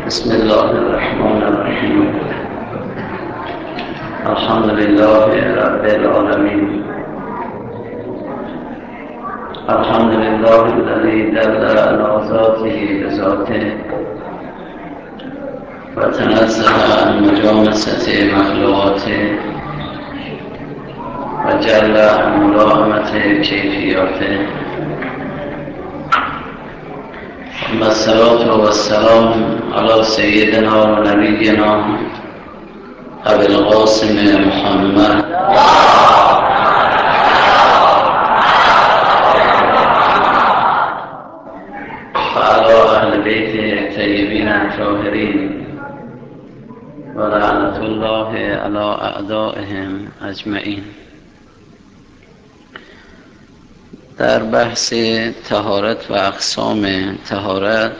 بسم الله الرحمن الرحیم. الحمد لله رب العالمین. الحمد لله الذي دل على ذاته بذاته وتنزه عن مجامسة مخلوقاته وجل عن ملائمة كيفياته. ثم الصلاة والسلام على سيدنا ونبينا أبي القاسم محمد وعلى أهل بيته الطيبين الطاهرين ولعنة الله على أعدائهم أجمعين. در بحث طهارت و اقسام طهارت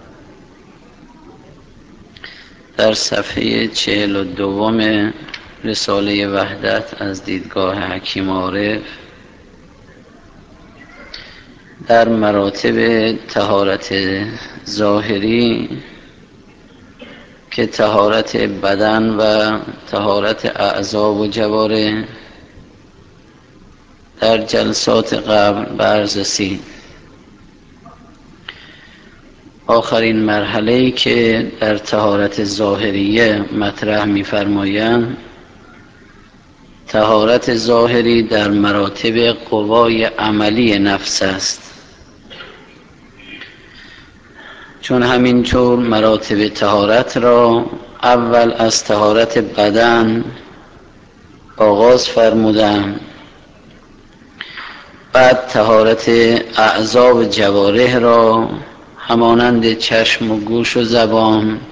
در صفحه 42 رساله وحدت از دیدگاه حکیم عارف در مراتب طهارت ظاهری که طهارت بدن و طهارت اعضا و جوارح در جلسات قبل بررسی. آخرین مرحله‌ای که در طهارت ظاهریه مطرح می‌فرمایند طهارت ظاهری در مراتب قوای عملی نفس است، چون همینطور مراتب طهارت را اول از طهارت بدن آغاز فرمودند، بعد طهارت اعضا و جوارح را همانند چشم و گوش و زبان،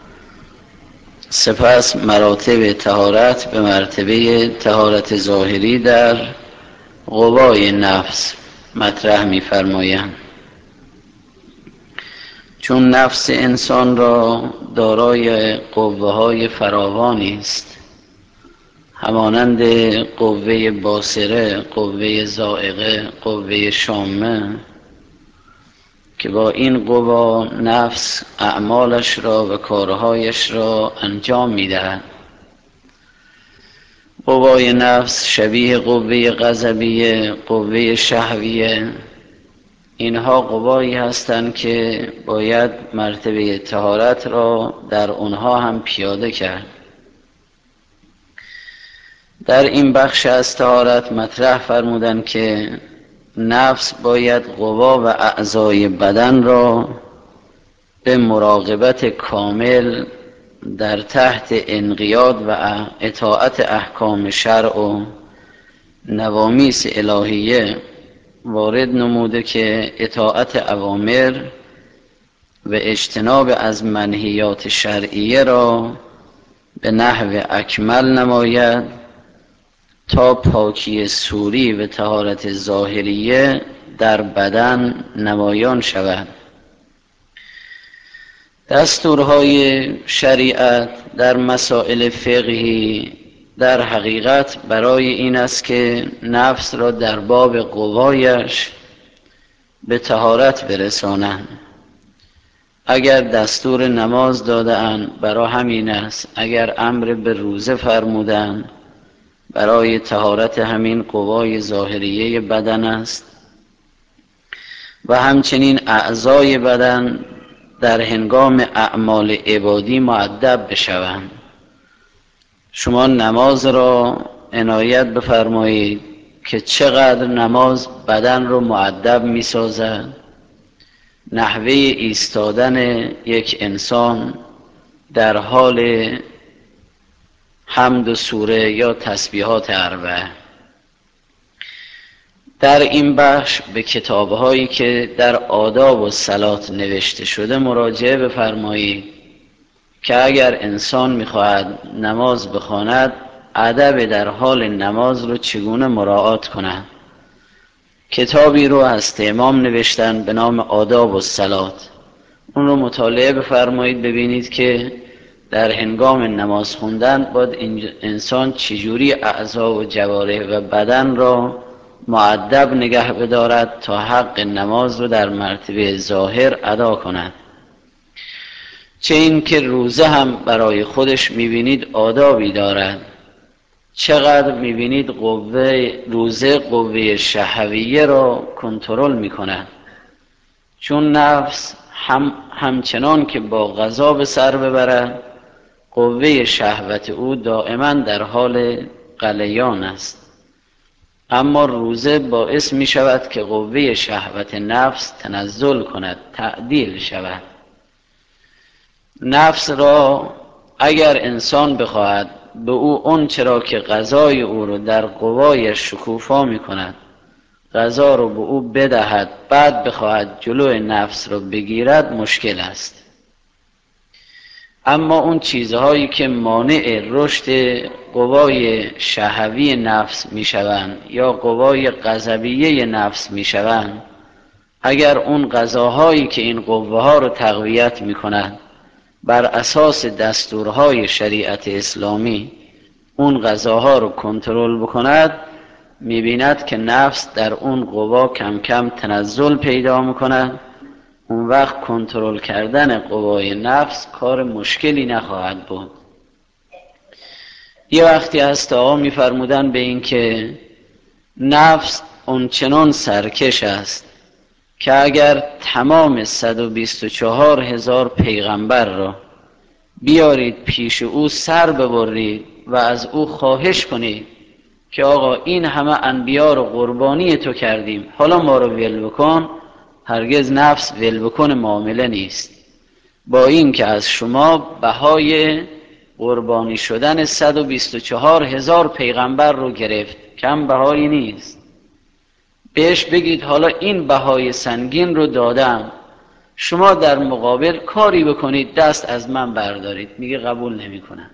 سپس مراتب طهارت به مرتبه طهارت ظاهری در قوای نفس مطرح می‌فرمایند. چون نفس انسان را دارای قوه‌های فراوانی است، همانند قوه باصره، قوه ذائقه، قوه شامه، که با این قوا نفس اعمالش را و کارهایش را انجام می‌دهد. قوای نفس شبیه قوه غضبیه، قوه شهویه، اینها قوایی هستند که باید مرتبه طهارت را در آنها هم پیاده کرد. در این بخش از طهارت مطرح فرمودند که نفس باید قوا و اعضای بدن را به مراقبت کامل در تحت انقیاد و اطاعت احکام شرع و نوامیس الهیه وارد نموده که اطاعت اوامر و اجتناب از منهیات شرعیه را به نحو اکمل نماید تا پاکی صوری و طهارت ظاهریه در بدن نمایان شود. دستورهای شریعت در مسائل فقهی در حقیقت برای این است که نفس را در باب قوایش به طهارت برسانند. اگر دستور نماز داده‌اند برای همین است، اگر امر به روزه فرمودند برای طهارت همین قوای ظاهریه بدن است، و همچنین اعضای بدن در هنگام اعمال عبادی مؤدب بشوند. شما نماز را عنایت بفرمایید که چقدر نماز بدن رو مؤدب می سازد. نحوه ایستادن یک انسان در حال حمد و سوره یا تسبیحات اربعه. در این بخش به کتاب‌هایی که در آداب و صلات نوشته شده مراجعه بفرمایید که اگر انسان می‌خواهد نماز بخواند ادب در حال نماز رو چگونه مراعات کند. کتابی رو از امام نوشتن به نام آداب و صلات، اون رو مطالعه بفرمایید ببینید که در هنگام نماز خوندن باید انسان چجوری اعضا و جوارح و بدن را مؤدب نگه بدارد تا حق نماز رو در مرتبه ظاهر ادا کند. چه این که روزه هم برای خودش میبینید آدابی دارد. چقدر میبینید روزه قوه شهویه را کنترل میکند، چون نفس همچنان که با غذا به سر ببرد، قوه شهوت او دائما در حال غلیان است. اما روزه باعث می شود که قوه شهوت نفس تنزل کند، تعدیل شود. نفس را اگر انسان بخواهد به او اون چرا که غذای او رو در قوایش شکوفا می کند، غذا رو به او بدهد، بعد بخواهد جلوی نفس رو بگیرد، مشکل است. اما اون چیزهایی که مانع رشد قوای شهوی نفس می شوند یا قوای غضبیه نفس می شوند، اگر اون غذاهایی که این قوه ها رو تقویت می کند بر اساس دستورهای شریعت اسلامی اون غذاها رو کنترل بکند، می بیند که نفس در اون قوا کم کم تنزل پیدا می کند. اون وقت کنترل کردن قوای نفس کار مشکلی نخواهد بود. یه وقتی هست آقا می‌فرمودن به این که نفس اونچنان سرکش است که اگر تمام 124,000 پیغمبر را بیارید پیش او سر ببرید و از او خواهش کنید که آقا این همه انبیا رو قربانی تو کردیم، حالا ما رو ول بکن، هرگز نفس ول بکن معامله نیست. با این که از شما بهای قربانی شدن 124,000 پیغمبر رو گرفت، کم بهایی نیست، بهش بگید حالا این بهای سنگین رو دادم، شما در مقابل کاری بکنید دست از من بردارید. میگه قبول نمی کنم.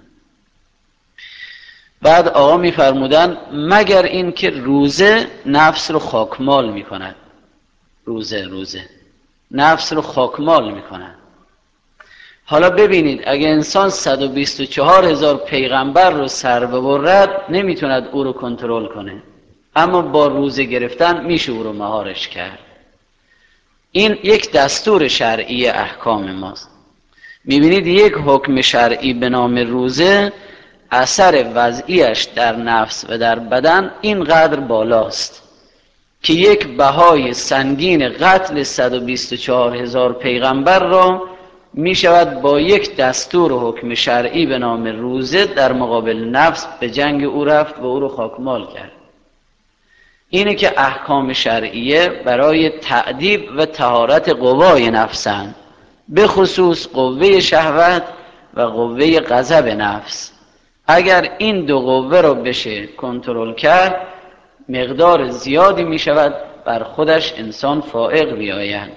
بعد آقا میفرمودن مگر این که روزه نفس رو خاکمال می کند. روزه نفس رو خاکمال می کند. حالا ببینید اگه انسان 124,000 پیغمبر رو سر ببرد نمیتوند او رو کنترل کنه، اما با روزه گرفتن میشه او رو مهارش کرد. این یک دستور شرعی احکام ماست. میبینید یک حکم شرعی به نام روزه اثر وضعیش در نفس و در بدن اینقدر بالاست که یک بهای سنگین قتل 124,000 پیغمبر را می شود با یک دستور و حکم شرعی به نام روزه در مقابل نفس به جنگ او رفت و او رو خاکمال کرد. اینه که احکام شرعیه برای تأدیب و طهارت قوای نفسند، به خصوص قوه شهوت و قوه غضب نفس. اگر این دو قوه رو بشه کنترل کرد، مقدار زیادی می شود بر خودش انسان فائق بیاید.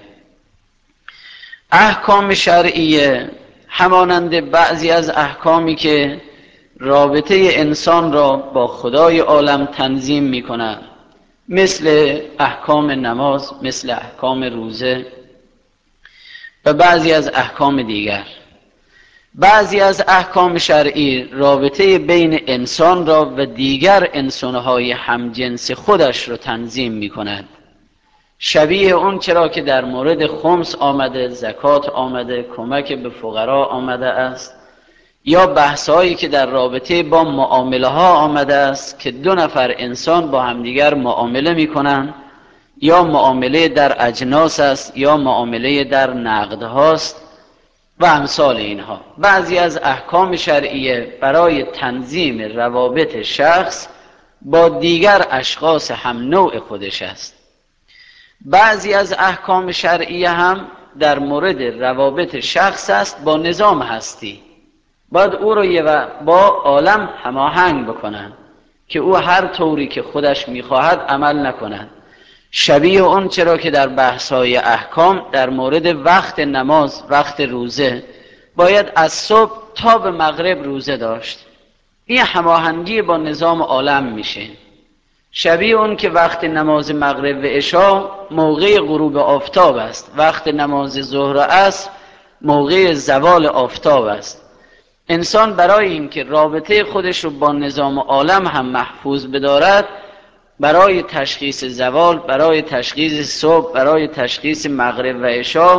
احکام شرعیه همانند بعضی از احکامی که رابطه انسان را با خدای عالم تنظیم می کند، مثل احکام نماز، مثل احکام روزه و بعضی از احکام دیگر. بعضی از احکام شرعی رابطه بین انسان را و دیگر انسانهای همجنس خودش را تنظیم می کند، شبیه اون چرا که در مورد خمس آمده، زکات آمده، کمک به فقرا آمده است، یا بحثایی که در رابطه با معامله ها آمده است که دو نفر انسان با همدیگر معامله می کنند، یا معامله در اجناس است یا معامله در نقد هاست و امثال اینها. بعضی از احکام شرعیه برای تنظیم روابط شخص با دیگر اشخاص هم نوع خودش است. بعضی از احکام شرعیه هم در مورد روابط شخص است با نظام هستی، باید او رو با عالم هماهنگ بکنن که او هر طوری که خودش میخواهد عمل نکند. شبیه اون چرا که در بحث‌های احکام در مورد وقت نماز، وقت روزه باید از صبح تا به مغرب روزه داشت، این هماهنگی با نظام عالم میشه. شبیه اون که وقت نماز مغرب و عشا موقع غروب آفتاب است، وقت نماز ظهر و عصر موقع زوال آفتاب است. انسان برای اینکه رابطه خودش رو با نظام عالم هم محفوظ بدارد، برای تشخیص زوال، برای تشخیص صبح، برای تشخیص مغرب و عشا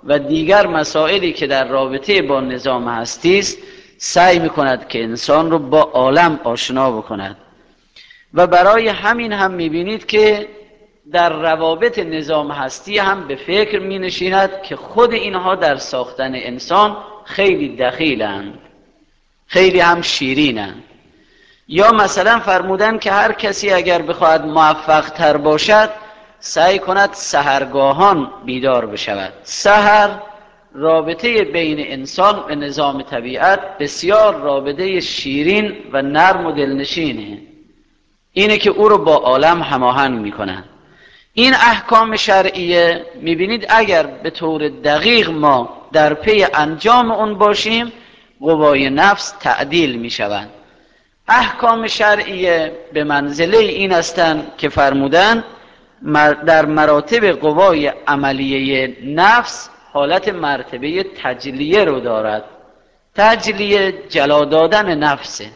و دیگر مسائلی که در رابطه با نظام هستی است سعی میکند که انسان رو با عالم آشنا بکند و برای همین هم میبینید که در روابط نظام هستی هم به فکر می نشیند که خود اینها در ساختن انسان خیلی دخیلند، خیلی هم شیرینند. یا مثلا فرمودن که هر کسی اگر بخواهد موفق تر باشد سعی کند سحرگاهان بیدار بشود. سحر رابطه بین انسان و نظام طبیعت بسیار رابطه شیرین و نرم و دلنشینه، اینه که او رو با عالم هماهنگ میکنن. این احکام شرعیه میبینید اگر به طور دقیق ما در پی انجام اون باشیم قوای نفس تعدیل میشوند. احکام شرعیه به منزله این هستند که فرمودن در مراتب قوای عملیه نفس حالت مرتبه تجلیه رو دارد. تجلیه جلا دادن نفسه.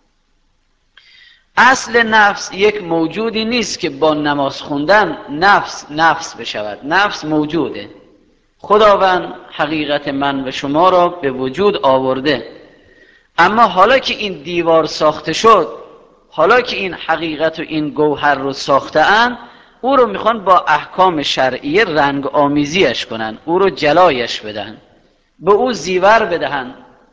اصل نفس یک موجودی نیست که با نماز خوندن نفس بشود. نفس موجوده. خداوند حقیقت من و شما را به وجود آورده، اما حالا که این دیوار ساخته شد، حالا که این حقیقت و این گوهر رو ساخته اند، او رو میخوان با احکام شرعیه رنگ آمیزیش کنن، او رو جلایش بدن، به او زیور بدهن،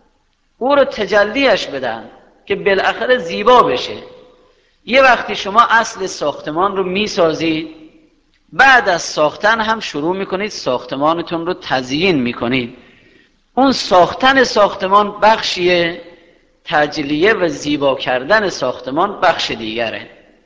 او رو تجلیش بدن که بالاخره زیبا بشه. یه وقتی شما اصل ساختمان رو میسازید، بعد از ساختن هم شروع میکنید ساختمانتون رو تزیین میکنید. اون ساختن ساختمان بخشیه، تجلیه و زیبا کردن ساختمان بخش دیگره.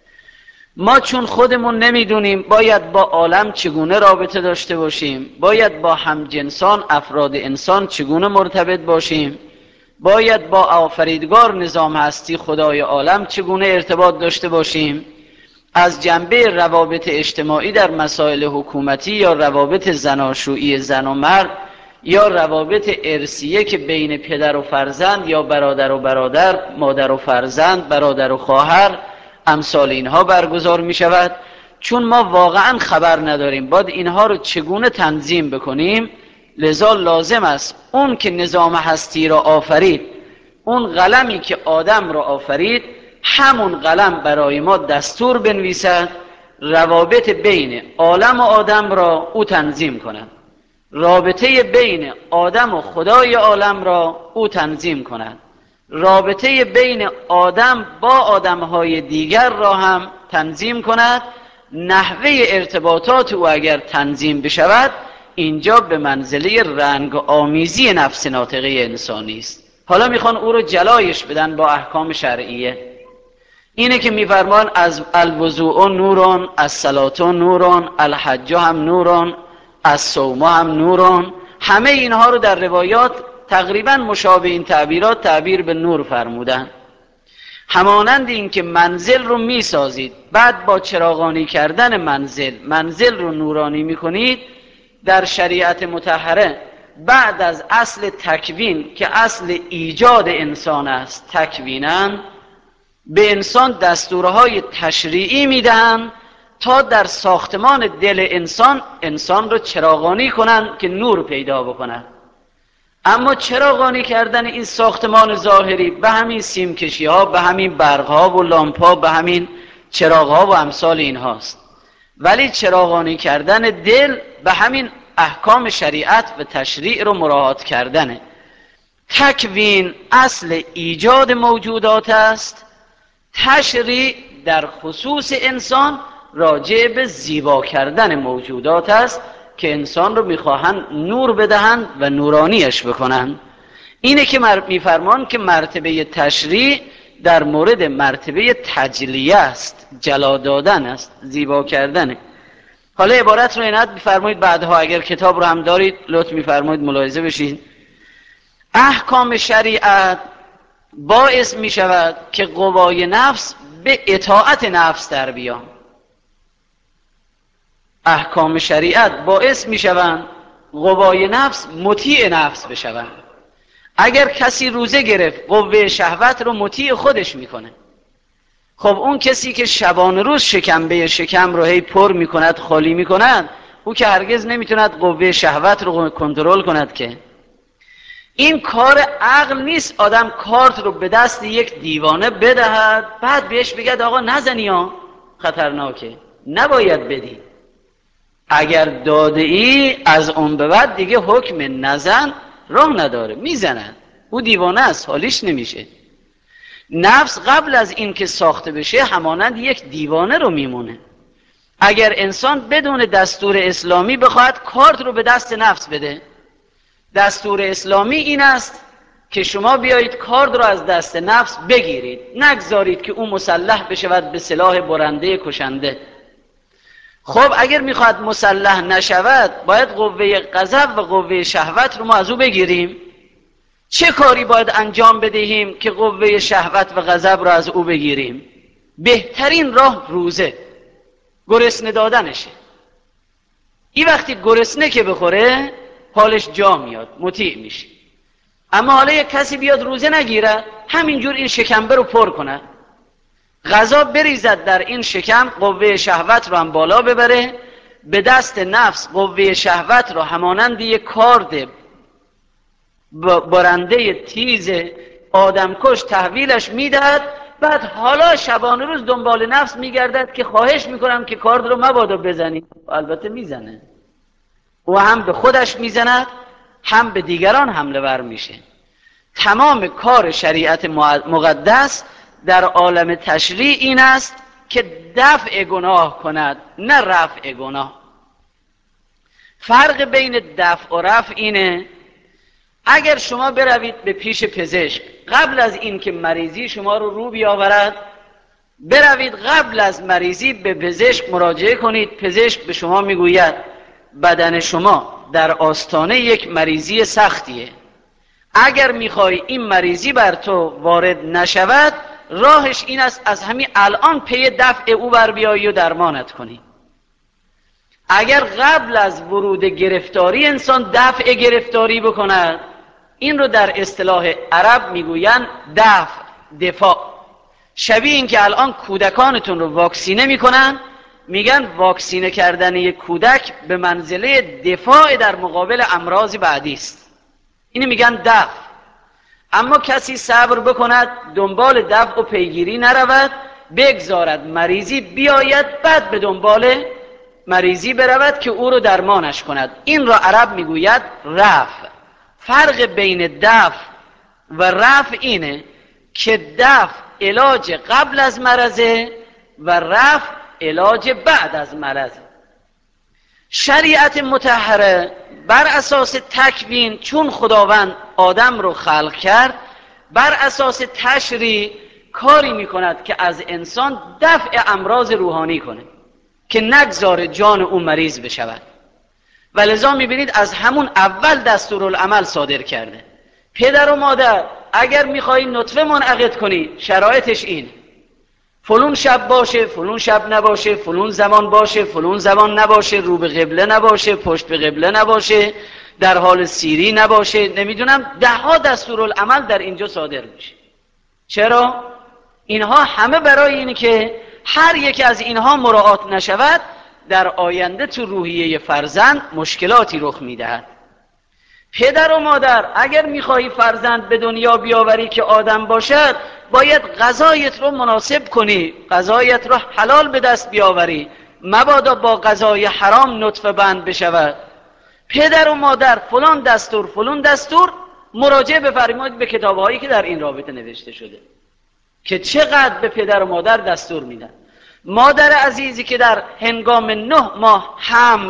ما چون خودمون نمیدونیم باید با عالم چگونه رابطه داشته باشیم، باید با همجنسان افراد انسان چگونه مرتبط باشیم، باید با آفریدگار نظام هستی خدای عالم چگونه ارتباط داشته باشیم، از جنبه روابط اجتماعی در مسائل حکومتی یا روابط زناشویی زن و مرد یا روابط ارثیه که بین پدر و فرزند یا برادر و برادر، مادر و فرزند، برادر و خواهر، امثال اینها برگزار می شود. چون ما واقعا خبر نداریم باید اینها رو چگونه تنظیم بکنیم، لذا لازم است اون که نظام هستی را آفرید، اون قلمی که آدم را آفرید، همون قلم برای ما دستور بنویسد روابط بین عالم و آدم را او تنظیم کند، رابطه بین آدم و خدای عالم را او تنظیم کند، رابطه بین آدم با آدمهای دیگر را هم تنظیم کند. نحوه ارتباطات او اگر تنظیم بشود اینجا به منزله رنگ آمیزی نفس ناطقه انسانی است. حالا میخوان او رو جلایش بدن با احکام شرعیه. اینه که میفرمان از الوضوء نورون، از صلات نورون، الحج هم نورون، از صوم هم نورون. همه اینها رو در روایات تقریبا مشابه این تعبیرات تعبیر به نور فرمودن. همانند این که منزل رو میسازید، بعد با چراغانی کردن منزل رو نورانی میکنید، در شریعت مطهره بعد از اصل تکوین که اصل ایجاد انسان است تکوینن، به انسان دستورهای تشریعی میدن تا در ساختمان دل انسان رو چراغانی کنن که نور پیدا بکنن. اما چراغانی کردن این ساختمان ظاهری به همین سیمکشی ها، به همین برق ها و لامپ ها، به همین چراغ ها و امثال این هاست، ولی چراغانی کردن دل به همین احکام شریعت و تشریع رو مراعات کردنه. تکوین اصل ایجاد موجودات است، تشریع در خصوص انسان راجع به زیبا کردن موجودات است که انسان رو میخواهند نور بدهند و نورانیش بکنند. اینه که میفرمان که مرتبه تشریع در مورد مرتبه تجلیه است، جلا دادن است، زیبا کردنه. حالا عبارت رو عنایت بفرمایید، بعدها اگر کتاب رو هم دارید لطف میفرمایید ملاحظه بشید. احکام شریعت باعث می شود که قوای نفس به اطاعت نفس در بیان. احکام شریعت باعث می شوند قوای نفس مطیع نفس بشوند. اگر کسی روزه گرفت قوه شهوت رو مطیع خودش میکنه. خب اون کسی که شبانه روز شکم رو هی پر میکند خالی میکند، او که هرگز نمیتوند قوه شهوت رو کنترل کند. که این کار عقل نیست آدم کارت رو به دست یک دیوانه بدهد بعد بهش بگد آقا نزنی ها، خطرناکه، نباید بدی. اگر داده ای از اون به بعد دیگه حکم نزن راه نداره، میزنن. او دیوانه است، حالیش نمیشه. نفس قبل از این که ساخته بشه همانند یک دیوانه رو میمونه. اگر انسان بدون دستور اسلامی بخواهد کارت رو به دست نفس بده، دستور اسلامی این است که شما بیایید کارت رو از دست نفس بگیرید، نگذارید که او مسلح بشود به سلاح برنده کشنده. خب اگر میخواد مسلح نشود باید قوه غضب و قوه شهوت رو ما از او بگیریم. چه کاری باید انجام بدهیم که قوه شهوت و غضب رو از او بگیریم؟ بهترین راه روزه، گرسنه دادنشه. این وقتی گرسنه که بخوره حالش جا میاد، مطیع میشه. اما حالا یک کسی بیاد روزه نگیره، همینجور این شکمبه رو پر کنه، غذا بریزد در این شکم، قوه شهوت رو هم بالا ببره، به دست نفس قوه شهوت رو همانند یک کارد برنده تیز آدمکش تحویلش میدهد. بعد حالا شبانه روز دنبال نفس میگردد که خواهش میکنم که کارد رو مبادا بزنید. البته میزنه، و هم به خودش میزند هم به دیگران حمله ور میشه. تمام کار شریعت مقدس در عالم تشریع این است که دفع گناه کند نه رفع گناه. فرق بین دفع و رفع اینه اگر شما بروید به پیش پزشک قبل از این که مریضی شما رو بیاورد، بروید قبل از مریضی به پزشک مراجعه کنید، پزشک به شما میگوید بدن شما در آستانه یک مریضی سختیه، اگر میخوای این مریضی بر تو وارد نشود راهش این است از همین الان پی دفع او بر بیایی و درمانت کنی. اگر قبل از ورود گرفتاری انسان دفع گرفتاری بکند، این رو در اصطلاح عرب میگوین دفاع. شبیه این که الان کودکانتون رو واکسینه میکنن، میگن واکسینه کردن یک کودک به منزله دفاع در مقابل امراض بعدی است، اینو میگن دفع. اما کسی صبر بکند دنبال دفع و پیگیری نرود، بگذارد مریضی بیاید بعد به دنبال مریضی برود که او رو درمانش کند، این را عرب میگوید رفع. فرق بین دفع و رفع اینه که دفع علاج قبل از مرضه و رفع علاج بعد از مرضه. شریعت مطهره بر اساس تکوین، چون خداوند آدم رو خلق کرد، بر اساس تشریع کاری میکند که از انسان دفع امراض روحانی کنه که نگذاره جان او مریض بشود. و لذا میبینید از همون اول دستورالعمل صادر کرده. پدر و مادر اگر میخوایی نطفه منعقد کنی شرایطش این، فلون شب باشه، فلون شب نباشه، فلون زمان باشه، فلون زمان نباشه، رو به قبله نباشه، پشت به قبله نباشه، در حال سیری نباشه، نمیدونم 10 دستورالعمل در اینجا صادر میشه. چرا؟ اینها همه برای اینه که هر یک از اینها مراعات نشود در آینده تو روحیه فرزند مشکلاتی رخ میدهد. پدر و مادر اگر میخواهی فرزند به دنیا بیاوری که آدم باشد، باید غذایت رو مناسب کنی، غذایت رو حلال به دست بیاوری، مبادا با غذای حرام نطفه بند بشود. پدر و مادر فلان دستور فلان دستور مراجعه بفرمایید به کتابهایی که در این رابطه نوشته شده که چقدر به پدر و مادر دستور میدن. مادر عزیزی که در هنگام 9 ماه حمل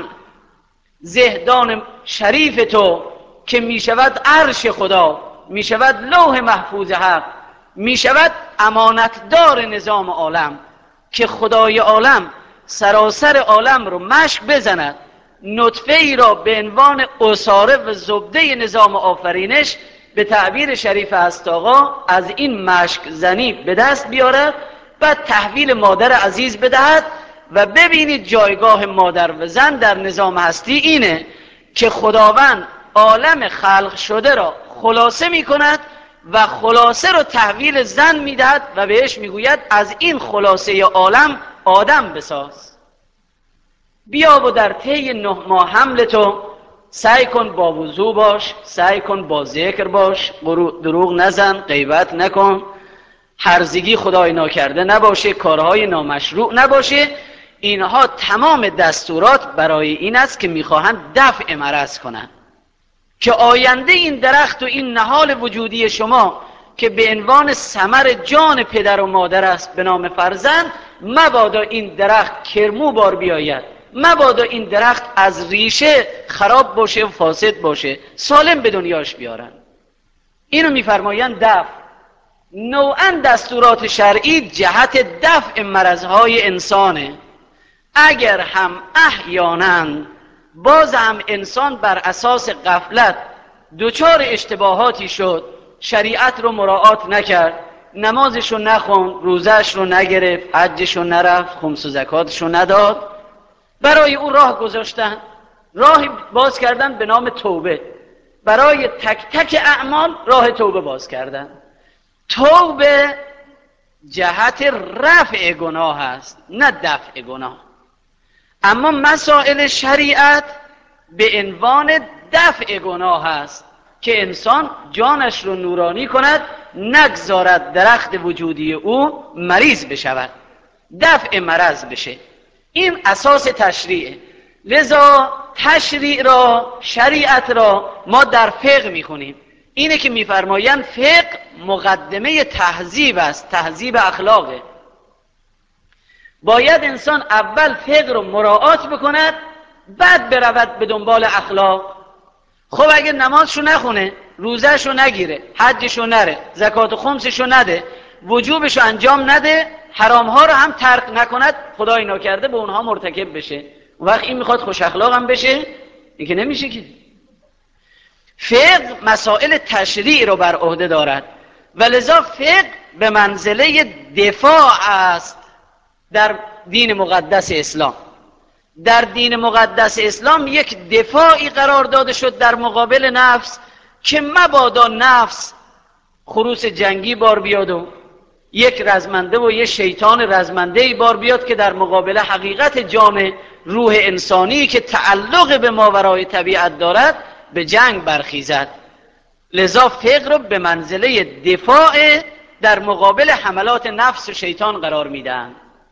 زهدان شریف تو که میشود عرش خدا، میشود لوح محفوظ حق، میشود امانتدار نظام عالم، که خدای عالم سراسر عالم رو مشک بزند، نطفه ای را به عنوان عصاره و زبده نظام آفرینش به تعبیر شریف هست آقا از این مشک زنی به دست بیارد، بعد تحویل مادر عزیز بدهد. و ببینید جایگاه مادر و زن در نظام هستی اینه که خداوند عالم خلق شده را خلاصه می کند و خلاصه را تحویل زن می دهد و بهش می گوید از این خلاصه عالم آدم بساز. بیا و در طی 9 ماه حمل تو سعی کن با وضو باش، سعی کن با ذکر باش، دروغ نزن، غیبت نکن، هرزگی خدای ناکرده نباشه، کارهای نامشروع نباشه. اینها تمام دستورات برای این است که میخواهند دفع مرض کنند که آینده این درخت و این نهال وجودی شما که به عنوان ثمر جان پدر و مادر است به نام فرزند، مبادا این درخت کرمو بار بیاید، مبادا این درخت از ریشه خراب باشه و فاسد باشه، سالم به دنیاش بیارن. اینو میفرمایند دفع. نوعا دستورات شرعی جهت دفع مرضهای انسانه. اگر هم احیانا باز هم انسان بر اساس غفلت دچار اشتباهاتی شد، شریعت رو مراعات نکرد، نمازش رو نخوند، روزش رو نگرفت، حجش رو نرفت، خمس و زکاتش رو نداد، برای او راه گذاشتن، راهی باز کردن به نام توبه. برای تک تک اعمال راه توبه باز کردن. توبه جهت رفع گناه است نه دفع گناه. اما مسائل شریعت به عنوان دفع گناه است که انسان جانش رو نورانی کند، نگذارد درخت وجودی او مریض بشود، دفع مرض بشه. این اساس تشریعه. لذا تشریع را، شریعت را ما در فقه میخونیم. اینه که میفرمایند فقه مقدمه تهذیب است، تهذیب اخلاقه. باید انسان اول فقه رو مراعات بکند، بعد برود به دنبال اخلاق. خب اگه نمازشو نخونه، روزهشو نگیره، حجشو نره، زکات و خمسشو نده، وجوبشو انجام نده، حرامها رو هم ترک نکند، خدای ناکرده به اونها مرتکب بشه، اون وقت این میخواد خوش اخلاق هم بشه؟ این که نمیشه که. فقه مسائل تشریع رو بر عهده دارد و لذا فقه به منزله دفاع است در دین مقدس اسلام. در دین مقدس اسلام یک دفاعی قرار داده شد در مقابل نفس که مبادا نفس خروس جنگی بار بیاد و یک رزمنده و یک شیطان رزمنده‌ای بار بیاد که در مقابل حقیقت جان روح انسانی که تعلق به ماورای طبیعت دارد به جنگ برخیزد. لذا فقه رو به منزله دفاع در مقابل حملات نفس و شیطان قرار میدن.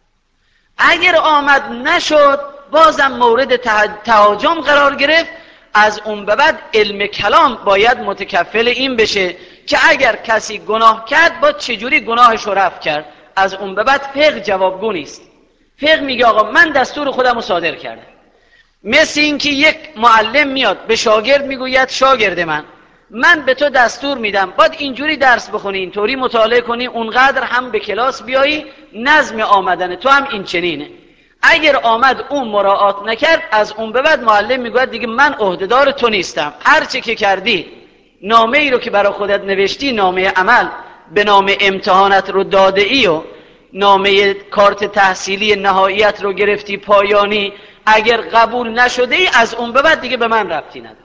اگر آمد نشد بازم مورد تهاجم قرار گرفت. از اون به بعد علم کلام باید متکفل این بشه که اگر کسی گناه کرد با چجوری گناهش رو رفع کرد. از اون به بعد فقه جوابگو نیست. فقه میگه آقا من دستور خودم رو صادر کردم. مثل این که یک معلم میاد به شاگرد میگوید شاگرد من به تو دستور میدم باید اینجوری درس بخونی، اینطوری مطالعه کنی، اونقدر هم به کلاس بیایی، نظم آمدن تو هم این چنینه. اگر آمد اون مراعات نکرد، از اون به بعد معلم میگوید دیگه من عهدهدار تو نیستم، هر چه که کردی، نامه ای رو که برای خودت نوشتی، نامه عمل به نام امتحانت رو داده ای و نامه کارت تحصیلی نهاییت رو گرفتی پایانی، اگر قبول نشده ای از اون به بعد دیگه به من ربطی نداره،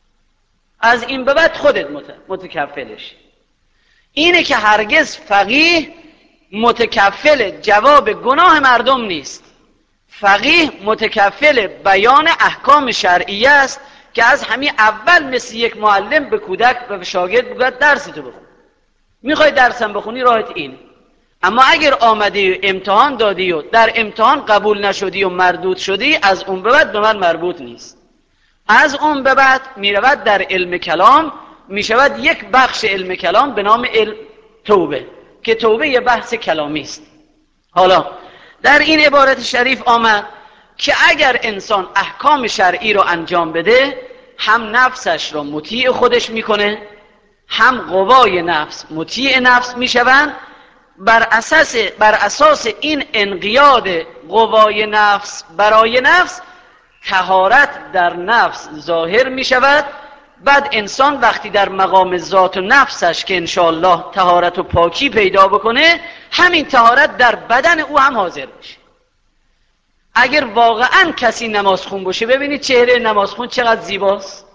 از این به بعد خودت متکفلش. اینه که هرگز فقیه متکفل جواب گناه مردم نیست. فقیه متکفل بیان احکام شرعیه است که از همین اول مثل یک معلم به کودک و به شاگرد بگوید درستو بخون، میخوای درسم بخونی راحت این. اما اگر آمدی امتحان دادی و در امتحان قبول نشدی و مردود شدی، از اون به بعد به من مربوط نیست. از اون به بعد میرود در علم کلام، میشود یک بخش علم کلام به نام توبه که توبه یه بحث کلامی است. حالا در این عبارت شریف آمد که اگر انسان احکام شرعی رو انجام بده، هم نفسش رو مطیع خودش میکنه، هم قوای نفس مطیع نفس میشوند. بر اساس این انقیاد قوای نفس برای نفس، طهارت در نفس ظاهر می شود. بعد انسان وقتی در مقام ذات و نفسش که انشاءالله طهارت و پاکی پیدا بکنه، همین طهارت در بدن او هم حاضر میشه. اگر واقعا کسی نمازخون باشه، ببینید چهره نمازخون چقدر زیباست.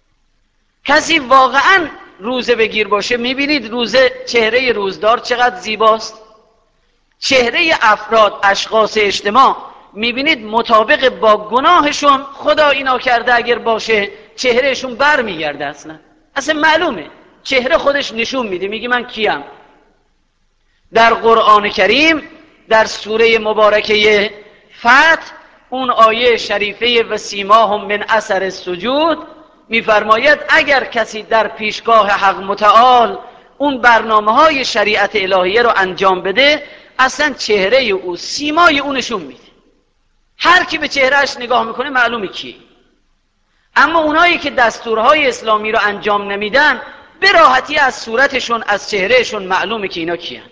کسی واقعا روزه بگیر باشه، میبینید چهره روزدار چقدر زیباست. چهره افراد، اشخاص اجتماع میبینید مطابق با گناهشون خدا اینا کرده اگر باشه چهرهشون بر میگرده. اصلا معلومه چهره خودش نشون میده، میگه من کیم. در قرآن کریم در سوره مبارکه فتح اون آیه شریفه و سیماهم من اثر السجود میفرماید اگر کسی در پیشگاه حق متعال اون برنامه‌های شریعت الهیه رو انجام بده، اصلا چهره او سیمای او نشون میده، هر کی به چهرهش نگاه میکنه معلومه کیه. اما اونایی که دستورهای اسلامی رو انجام نمیدن به راحتی از صورتشون از چهرهشون معلومه که اینا کیان.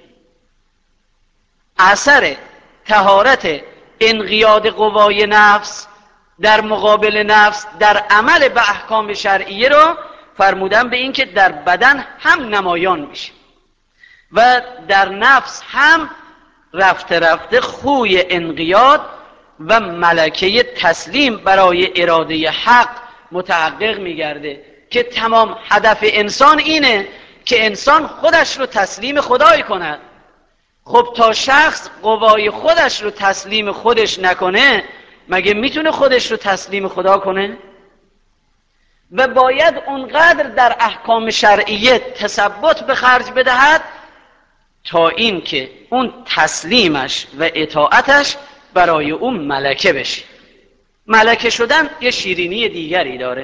اثر طهارت انقیاد قوای نفس در مقابل نفس در عمل به احکام شرعیه رو فرمودن به این که در بدن هم نمایان میشه و در نفس هم رفته رفته خوی انقیاد و ملکه تسلیم برای اراده حق متحقق میگرده که تمام هدف انسان اینه که انسان خودش رو تسلیم خدای کند. خب تا شخص قوای خودش رو تسلیم خودش نکنه مگه میتونه خودش رو تسلیم خدا کنه؟ و باید اونقدر در احکام شرعیه تثبت به خرج بدهد تا این که اون تسلیمش و اطاعتش برای اون ملکه بشه. ملکه شدن یه شیرینی دیگری داره.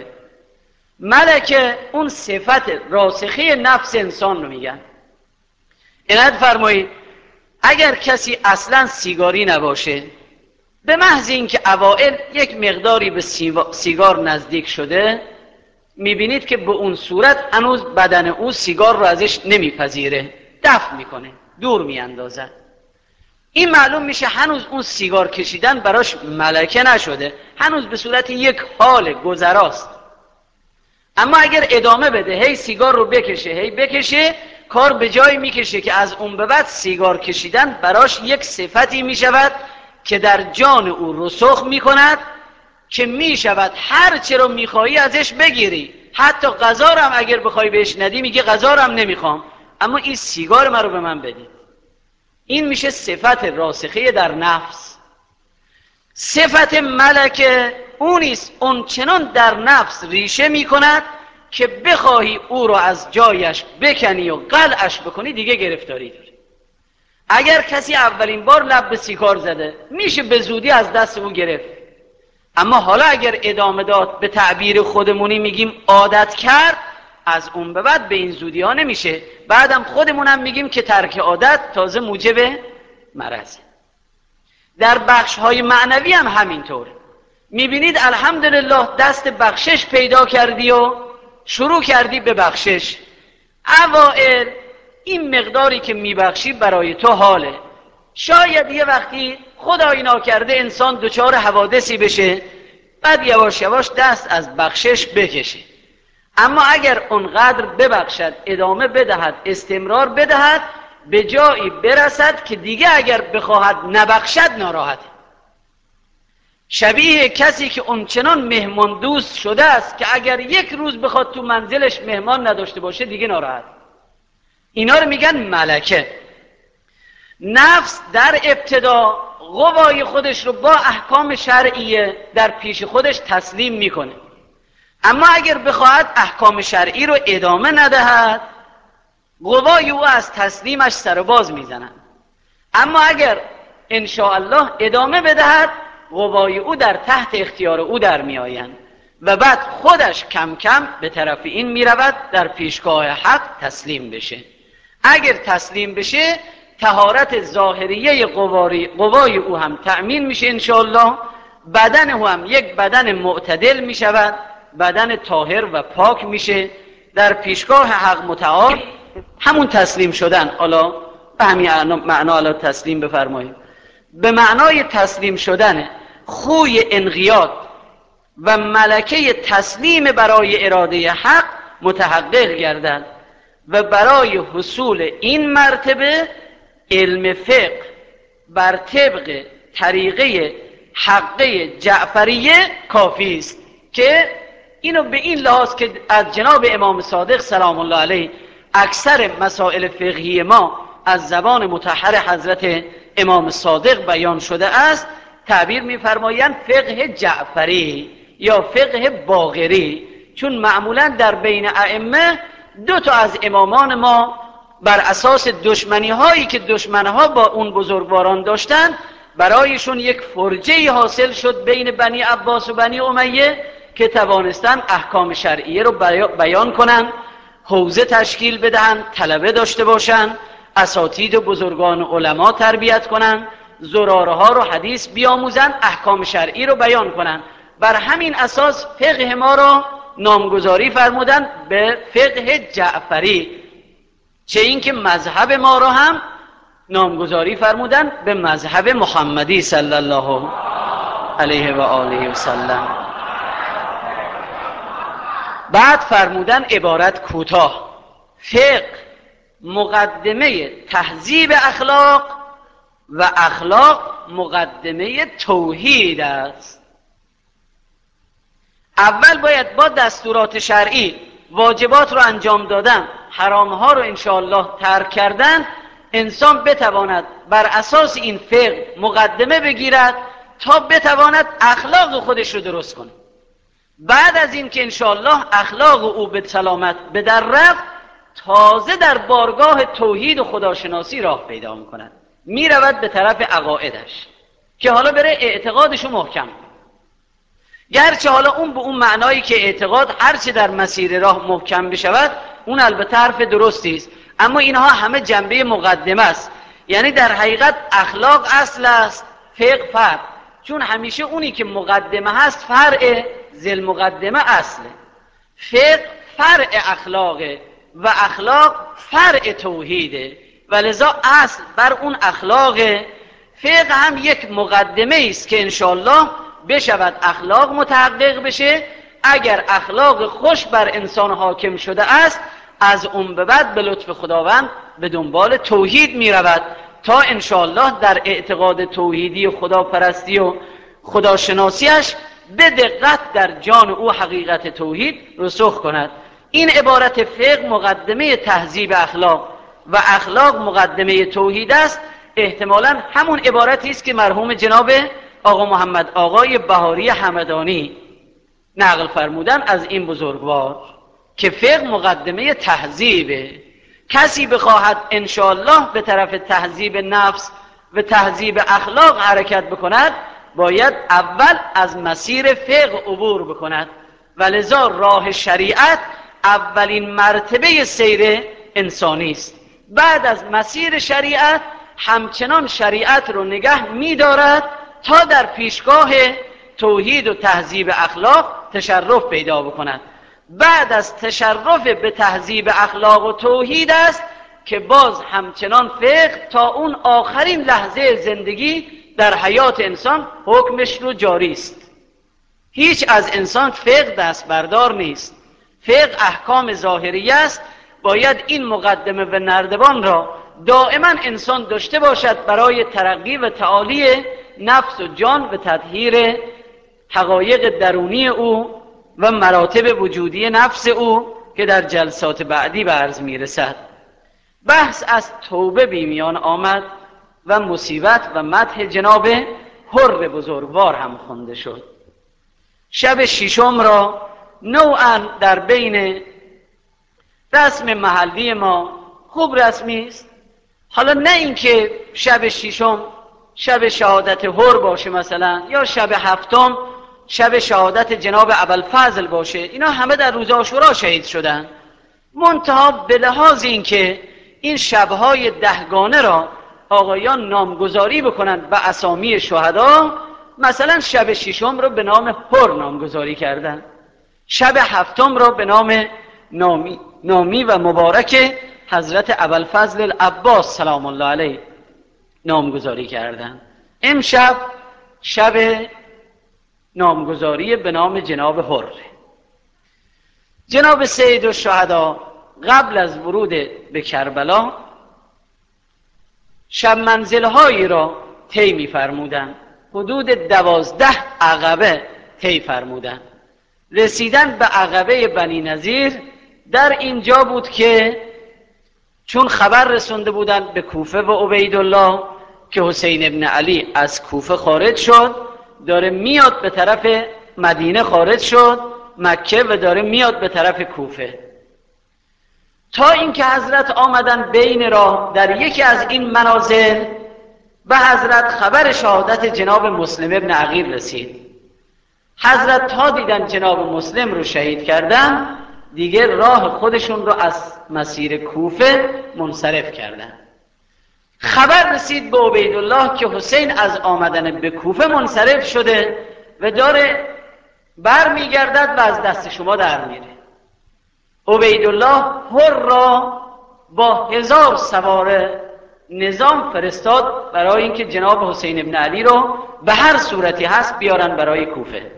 ملکه اون صفت راسخه نفس انسان رو میگن. عنایت فرمایید اگر کسی اصلا سیگاری نباشه، به محض اینکه اوائل یک مقداری به سیگار نزدیک شده میبینید که به اون صورت هنوز بدن او سیگار رو ازش نمیپذیره، دفع میکنه، دور میاندازه. این معلوم میشه هنوز اون سیگار کشیدن براش ملکه نشده، هنوز به صورت یک حال گذراست. اما اگر ادامه بده هی سیگار رو بکشه هی بکشه، کار به جایی میکشه که از اون به بعد سیگار کشیدن براش یک صفتی میشود که در جان او رسوخ میکند که میشود هر چه رو میخوایی ازش بگیری، حتی غذا رو هم اگر بخوای بهش ندی میگه غذا رو هم نمیخوام، اما این سیگار من رو به من بدید. این میشه صفت راسخه در نفس. صفت ملکه اونیست اون چنان در نفس ریشه میکند که بخواهی او رو از جایش بکنی و قلعش بکنی دیگه گرفتاری داری. اگر کسی اولین بار لب به سیگار زده میشه به زودی از دست او گرفت، اما حالا اگر ادامه داد به تعبیر خودمونی میگیم عادت کرد، از اون به بعد به این زودی ها نمیشه. بعدم خودمونم میگیم که ترک عادت تازه موجب مرضه. در بخش های معنوی هم همینطور. میبینید الحمدلله دست بخشش پیدا کردی و شروع کردی به بخشش. اوائل این مقداری که میبخشی برای تو حاله، شاید یه وقتی خدایی ناکرده انسان دچار حوادثی بشه بعد یواش یواش دست از بخشش بکشه. اما اگر اونقدر ببخشد، ادامه بدهد، استمرار بدهد، به جایی برسد که دیگه اگر بخواهد نبخشد ناراحته. شبیه کسی که اونچنان مهمان دوست شده است که اگر یک روز بخواد تو منزلش مهمان نداشته باشه دیگه ناراحت. اینا رو میگن ملکه. نفس در ابتدا قوای خودش رو با احکام شرعیه در پیش خودش تسلیم میکنه، اما اگر بخواهد احکام شرعی رو ادامه ندهد قوای او از تسلیمش سر باز میزنند. اما اگر انشاءالله ادامه بدهد قوای او در تحت اختیار او در میآیند و بعد خودش کم کم به طرف این میرود در پیشگاه حق تسلیم بشه. اگر تسلیم بشه طهارت ظاهریه قوای او هم تأمین میشه انشاءالله، بدن او هم یک بدن معتدل میشود، بدن طاهر و پاک میشه. در پیشگاه حق متعال همون تسلیم شدن، حالا به همین معنا حالا تسلیم بفرمایید، به معنای تسلیم شدن خوی انقیاد و ملکه تسلیم برای اراده حق متحقق گردند و برای حصول این مرتبه علم فقه بر طبق طریقه حقه جعفریه کافی است که اینو به این لحاظ که از جناب امام صادق سلام الله علیه اکثر مسائل فقهی ما از زبان مطهر حضرت امام صادق بیان شده است، تعبیر می‌فرمایند فقه جعفری یا فقه باقری، چون معمولا در بین ائمه دو تا از امامان ما بر اساس دشمنی هایی که دشمنها با اون بزرگواران داشتن برایشون یک فرجه حاصل شد بین بنی عباس و بنی امیه که توانستن احکام شرعیه رو بیان کنن، حوزه تشکیل بدهن، طلبه داشته باشن، اساتید و بزرگان علما تربیت کنن، زراره ها رو حدیث بیاموزن، احکام شرعی رو بیان کنن. بر همین اساس فقه ما رو نامگذاری فرمودن به فقه جعفری، چه اینکه مذهب ما رو هم نامگذاری فرمودن به مذهب محمدی صلی الله علیه و آله و سلم. بعد فرمودن عبارت کوتاه: فقه مقدمه تهذیب اخلاق و اخلاق مقدمه توحید است. اول باید با دستورات شرعی واجبات رو انجام دادن، حرامها رو انشاءالله ترک کردن، انسان بتواند بر اساس این فقه مقدمه بگیرد تا بتواند اخلاق خودش رو درست کنه. بعد از این که انشاءالله اخلاق او به سلامت به در رفت، تازه در بارگاه توحید و خداشناسی راه پیدا میکند، میرود به طرف عقایدش که حالا بره اعتقادش رو محکم کنه. گرچه حالا اون به اون معنایی که اعتقاد هرچه در مسیر راه محکم بشود اون البته حرف درستی است، اما اینها همه جنبه مقدمه است. یعنی در حقیقت اخلاق اصل است، فقه فرع، چون همیشه اونی که مقدمه هست فرع، ذل مقدمه اصله. فقه فرع اخلاقه و اخلاق فرع توحیده و لذا اصل بر اون اخلاقه. فقه هم یک مقدمه است که انشاءالله بشود اخلاق متحقق بشه. اگر اخلاق خوش بر انسان حاکم شده است، از اون به بعد به لطف خداوند به دنبال توحید می رود تا انشاءالله در اعتقاد توحیدی و خداپرستی و خداشناسیش به دقت در جان او حقیقت توحید رسوخ کند. این عبارت فقه مقدمه تهذیب اخلاق و اخلاق مقدمه توحید است. احتمالاً همون عبارتی است که مرحوم جناب آقا محمد آقای بهاری همدانی نقل فرمودن از این بزرگوار که فقه مقدمه تهذیبه. کسی بخواهد انشاءالله به طرف تهذیب نفس و تهذیب اخلاق حرکت بکند باید اول از مسیر فقه عبور بکند و لذا راه شریعت اولین مرتبه سیر انسانی است. بعد از مسیر شریعت همچنان شریعت رو نگه می‌دارد تا در پیشگاه توحید و تهذیب اخلاق تشرف پیدا بکند. بعد از تشرف به تهذیب اخلاق و توحید است که باز همچنان فقه تا اون آخرین لحظه زندگی در حیات انسان حکمش رو جاری است. هیچ از انسان فقه دست بردار نیست. فقه احکام ظاهری است. باید این مقدمه و نردبان را دائما انسان داشته باشد برای ترقی و تعالی نفس و جان و تطهیر حقایق درونی او و مراتب وجودی نفس او که در جلسات بعدی به عرض میرسد. بحث از توبه بیمیان آمد و مصیبت و مدح جناب حر بزرگوار هم خوانده شد. شب ششم را نوعا در بین رسم محلی ما خوب رسمی است. حالا نه اینکه شب ششم شب شهادت حر باشه مثلا، یا شب هفتم شب شهادت جناب ابوالفضل باشه، اینا همه در روز عاشورا شهید شدن. منتها به لحاظ اینکه این شبهای دهگانه را آقایان نامگذاری بکنند به اسامی شهدا، مثلا شب ششم رو به نام حر نامگذاری کردن، شب هفتم را به نام نامی و مبارک حضرت ابوالفضل العباس سلام الله علیه نامگذاری کردن. امشب شب نامگذاری به نام جناب حر. جناب سید الشهدا قبل از ورود به کربلا شب منزل‌هایی را طی می‌فرمودند، حدود 12 عقبه طی فرمودند. رسیدن به عقبه بنی نظیر در اینجا بود که چون خبر رسونده بودند به کوفه و عبیدالله که حسین ابن علی از کوفه خارج شد، داره میاد به طرف مدینه، خارج شد مکه و داره میاد به طرف کوفه، تا اینکه حضرت آمدن بین راه در یکی از این منازل به حضرت خبر شهادت جناب مسلم ابن عقیل رسید. حضرت تا دیدن جناب مسلم رو شهید کردن، دیگه راه خودشون رو از مسیر کوفه منصرف کردن. خبر رسید به عبیدالله که حسین از آمدن به کوفه منصرف شده و داره بر میگردد و از دست شما در میره. عبیدالله هر را با 1000 سواره نظام فرستاد برای اینکه جناب حسین ابن علی رو به هر صورتی هست بیارن برای کوفه.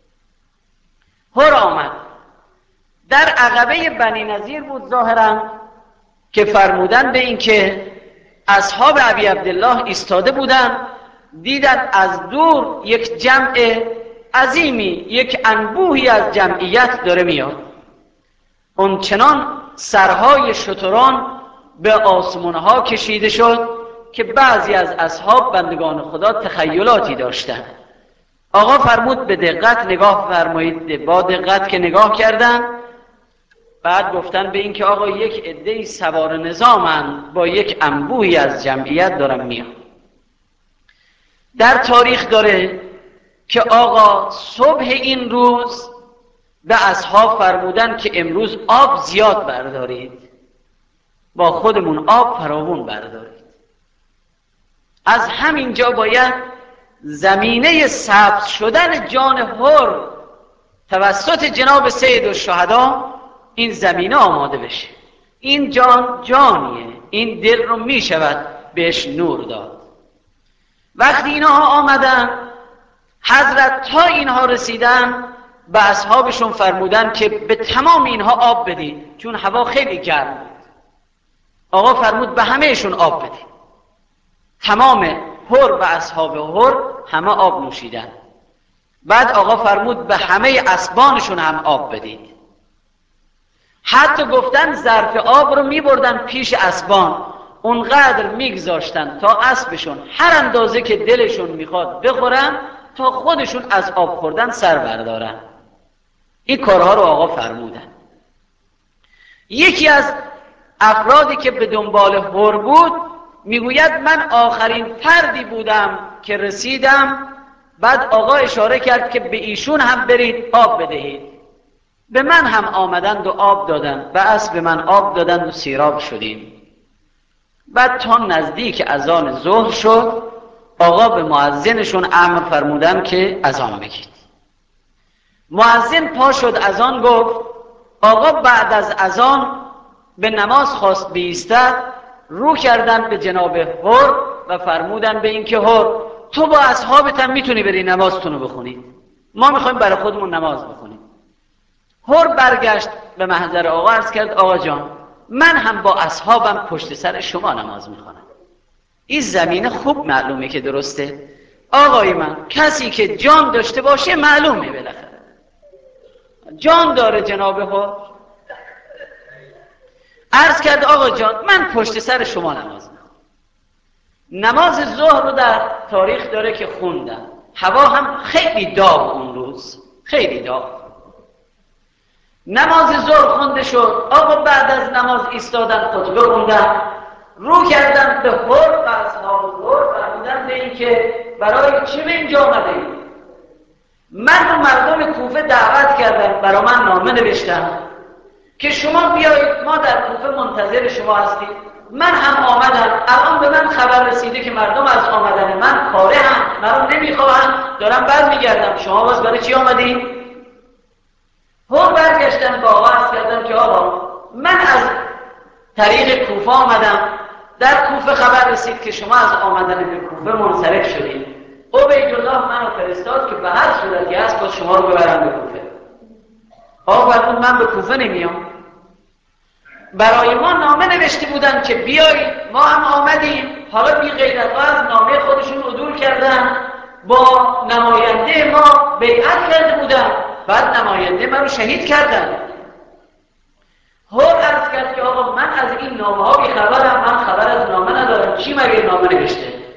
هر آمد، در عقبه بنی نظیر بود ظاهرا، که فرمودن به این که اصحاب ابی عبدالله ایستاده بودن، دیدن از دور یک جمع عظیمی، یک انبوهی از جمعیت داره میاد. اونچنان سرهای شتران به آسمانها کشیده شد که بعضی از اصحاب بندگان خدا تخیلاتی داشتن. آقا فرمود به دقت نگاه فرمایید. با دقت که نگاه کردن، بعد گفتن به این که آقا یک عده‌ای سوار نظامن با یک انبوهی از جمعیت دارن میان. در تاریخ داره که آقا صبح این روز به اصحاب فرمودن که امروز آب زیاد بردارید، با خودمون آب فراوون بردارید. از همینجا باید زمینه سبز شدن جان حر توسط جناب سید الشهدا این زمینه آماده بشه. این جان جانیه، این دل رو می شود بهش نور داد. وقتی اینها آمدن، حضرت تا اینها رسیدن به اصحابشون فرمودن که به تمام اینها آب بدید، چون هوا خیلی گرم بود. آقا فرمود به همهشون آب بدید. تمام حر و اصحاب حر همه آب نوشیدن. بعد آقا فرمود به همه اسبانشون هم آب بدید. حتی گفتن ظرف آب رو می بردن پیش اسبان، اونقدر میگذاشتن تا اسبشون هر اندازه که دلشون میخواد بخورن تا خودشون از آب خوردن سر بردارن. این کارها رو آقا فرمودن. یکی از افرادی که به دنبال حر بود میگوید من آخرین فردی بودم که رسیدم. بعد آقا اشاره کرد که به ایشون هم برید آب بدهید. به من هم آمدند و آب دادند، به اسب من آب دادند و سیراب شدیم. بعد تا نزدیک اذان ظهر شد، آقا به مؤذنشون امر فرمودن که اذان بگید. مؤذن پا شد اذان گفت. آقا بعد از اذان به نماز خواست بایستد، رو کردن به جناب حر و فرمودن به این که حر تو با اصحابت هم میتونی بری نمازتون رو بخونید، ما میخوایم برای خودمون نماز بخونیم. حر برگشت به محضر آقا، عرض کرد آقا جان من هم با اصحابم پشت سر شما نماز میخونم. این زمینه خوب معلومه که درسته. آقای من کسی که جان داشته باشه معلومه بالاخره جان داره. جناب حر عرض کرد آقا جان من پشت سر شما نماز میخونم. نماز ظهر رو در تاریخ داره که خوندن. هوا هم خیلی داغ اون روز، خیلی داغ. نماز ظهر خونده شد. آقا بعد از نماز ایستادن، خطبه خوندن، رو کردن به حر و اصحاب حر فرمودن به این که برای چی به اینجا آمده اید؟ من رو مردم کوفه دعوت کردم، برای من نامه نوشتم که شما بیایید، ما در کوفه منتظر شما هستیم. من هم آمدم. الان به من خبر رسیده که مردم از آمدن من کاره هم، من رو نمیخواهم، دارم برمیگردم. شما باز برای چی آمدید؟ هم برگشتن با آقا عرض کردم که آقا من از طریق کوفه آمدم، در کوفه خبر رسید که شما از آمدن به کوفه منصرف شدید. عبیدالله منو فرستاد که به هر صورتی هست باز شما رو ببرم به کوفه. آقا فرمود من به کوفه نمیام. برای ما نامه نوشته بودن که بیایید، ما هم آمدیم. حالا بی غیرت ها از نامه خودشون عدول کردن، با نماینده ما بیعت کرده بودن، بعد نماینده من رو شهید کردن. حر عرض کرد که آقا من از این نامه ها بی خبرم، من خبر از نامه ندارم. چی مگه نامه نوشته؟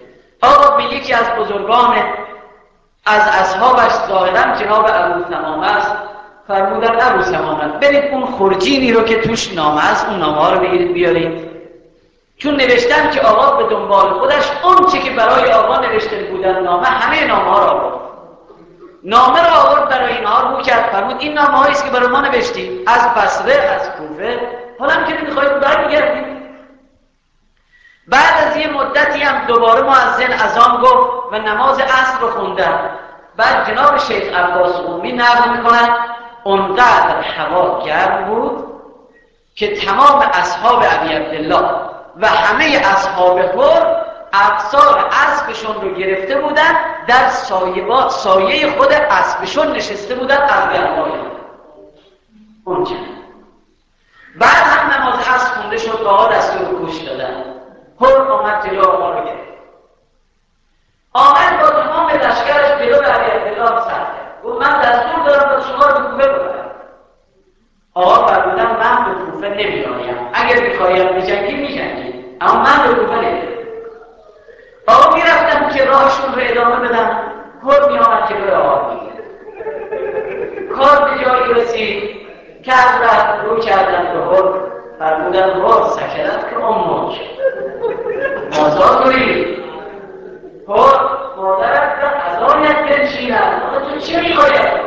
آقا به یکی از بزرگان از اصحابش ظاهرا جناب ابو ثمامه است، فرمودن ابو ثمامه برید اون خرجینی رو که توش نامه است اون نامه ها رو بگیرید بیارید، چون نوشتن که آقا به دنبال خودش اون چه که برای آقا نوشته بودن نامه، همه نامه ها رو آورد، نامه رو آورد برای اینها رو کرد، فرمود این نامه هایی است که برای ما نوشتید از بصره از کوفه، حالا هم که میخواید برمیگردید. بعد از یه مدتی هم دوباره مؤذن اذان گفت و نماز عصر رو خوندن. بعد جناب شیخ عباس قمی نقل میکنند اونقدر هوا گرم بود که تمام اصحاب ابی عبدالله و همه اصحاب خور افسار اسبشون رو گرفته بودن، در سایه خود اسبشون نشسته بودن از گرمای اونجا. بعد هم نماز عصر خونده شد و آقا دستور گوش دادن. هر آمد جلو آقا رو گرفت، آمد با تمام لشکرش جلو ابی عبدالله سر کرد، گفت من دستور دارم تا شما رو به کوفه ببرم. آقا فرمودن من به کوفه نمی‌آیم، اگر می‌خواید بجنگی می‌جنگی، اما من به کوفه نمی‌آیم. آقا می‌رفتن که راهشون رو ادامه بدن، هر می‌آمد جلوی آقا می‌گرفت. کار به جایی رسید که از رفت رو کردن به هر، فرمودن هر سکنت که امک آزاد کنید. هر مادرت را ازایت بنشیند، تو چه می‌خواید؟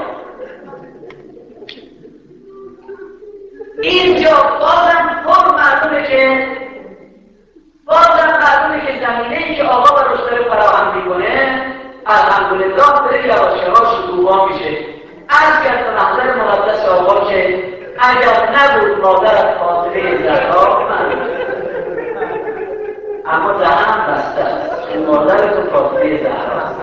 اینجا بازم پر معلومه که زمینه‌ای که آقا براش داره فراهم میکنه الحمدلله داره یواش یواش شکوفا میشه. از کرد محضر مقدس آقا که اگر نبود مادرت فاطمه زهرا اما دهنم بسته است، مادرت فاطمه زهرا است.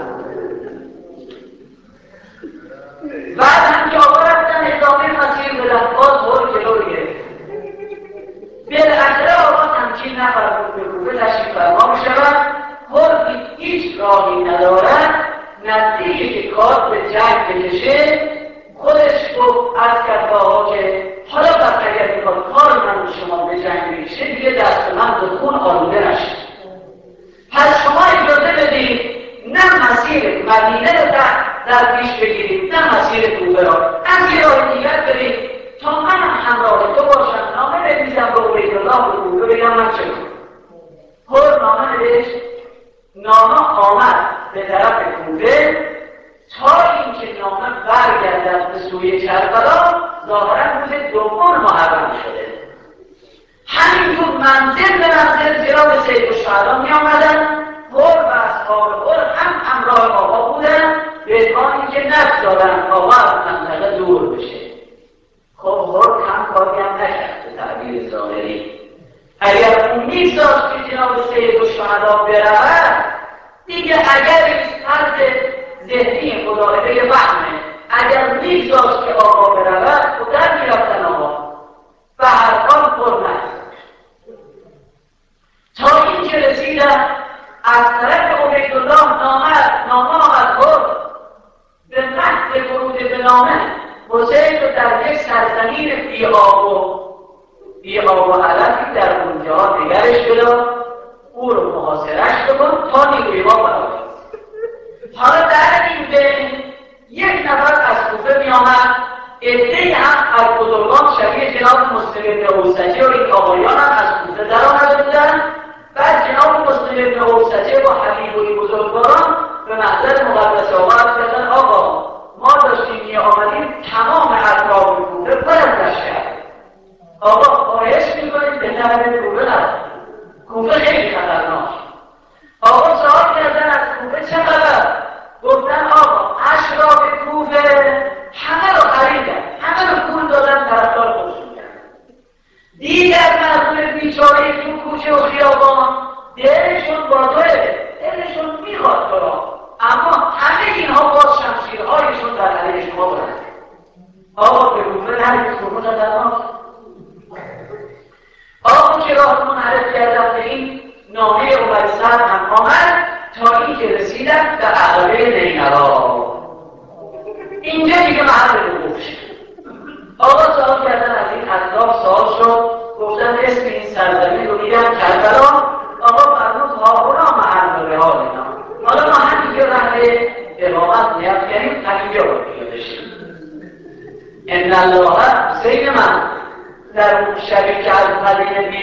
بعد هم که آقا رفتن ادامه مسیر بدن، باز هر جلو رو گرفت. بالاخره آقا تمکین نفرمود به کوفه تشریف فرما می‌شود. هر هیچ راهی ندارد، نزدیکی که کار به جنگ بکشه خودش گفت عرض کرد به آقا که حالا پس اگر میخواد کار من شما به جنگ بکشه دیگه دست من به خون آلوده نشه، پس شما اجازه بدید نه مسیر مدینه رو در پیش بگیرید نه مسیر کوفه را، از یه راه دیگر برید تا منم همراه تو باشم، نامه بنویسم به عبیدالله به کوفه بگم من چه کنم. هر نامه نوشت، نامه آمد به طرف کوفه تا اینکه نامه برگردد به سوی کربلا، ظاهرا روز دوم محرم شده. همینجور منزل به منزل جناب سید الشهدا می آمدن، هر و اصحاب هر هم همراه آقا بودن به اتفاقی که نگذارن آقا از منطقه دور بشه. خب هر هم کاری هم نکرد به تعبیر ظاهری. اگر امید داشت که جناب سید الشهدا برود دیگه، اگر این فرض ذهنی مداربه فهمه، اگر می‌داشت که آقا برود خب در می‌رفتن آقا و هر حال پر نشد. تا این که رسیدن از طرف عبیدالله نامه آمد هر به محض ورود به نامه حسین رو در یک سرزمین بی آب و علفی در اونجا نگرش بدار، او رو محاصره‌اش بکن تا نیروی ما برآید. حالا در این بین یک نفر از کوفه می آمد، عده‌ای هم از بزرگان شبیه جناب مسلم بن اوسجی و این آقایان هم از کوفه در آمده بودند. بعد جناب مسلم بن اوسجی و حبیب و این بزرگواران به محضر مقدس آقا عرض کردند آقا ما داشتیم می آمدیم تمام اطراف کوفه پر از لشکر، آقا خواهش می‌کنیم بهتر به کوفه نرفتیم، کوفه خیلی خطرناک. آقا سوال کردن از کوفه چه خبر؟ گفتن آقا اشراف کوفه همه رو خریدن، همه رو پول دادن طرفدار خودشون کردن. دیگر مردم بیچاره تو کوچه و خیابان دلشون با توه، دلشون میخواد تو را، اما همه اینها باز شمشیرهایشون در علیه شما برند. آقا به کوفه نرید، کوفه خطرناک. آقا که راه منحرف کردن به این نامه عبیدالله هم آمد تا این که رسیدن به عقبه نینوا. اینجا دیگه محل وقوف شد. آقا سوال کردن از این اطراف سوال شد، گفتن اسم این سرزمین رو میگن کربلا. آقا فرمود هاهنا محل رحالنا،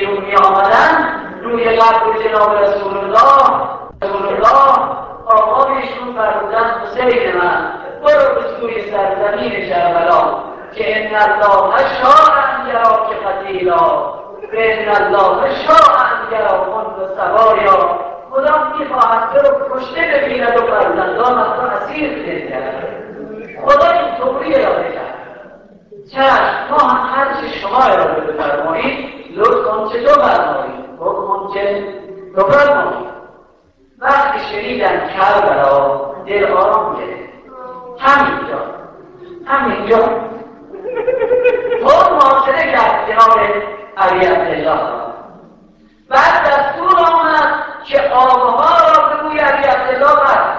بیرون می آمدن روی قبر جناب رسول الله آقایشون فرمودن حسین من برو به سوی سرزمین کربلا که ان الله شاء ان یراک قتیلا به ان الله شاء ان یراک منذ سوایا. خدا میخواهد تو رو کشته ببیند و فرزندانت رو اسیر بگیرد. خدا این طوری را بکرد. چشم ما هم هر چه شما اراده بفرمایید لطفاً چه تو فرمایید حکم چه تو فرمایید. وقتی شنیدن کربلا دل آرام گرفت. همینجا خود محاصره کرد جناب علی عبدالله. بعد دستور آمد که آبها را به روی علی عبدالله قطع.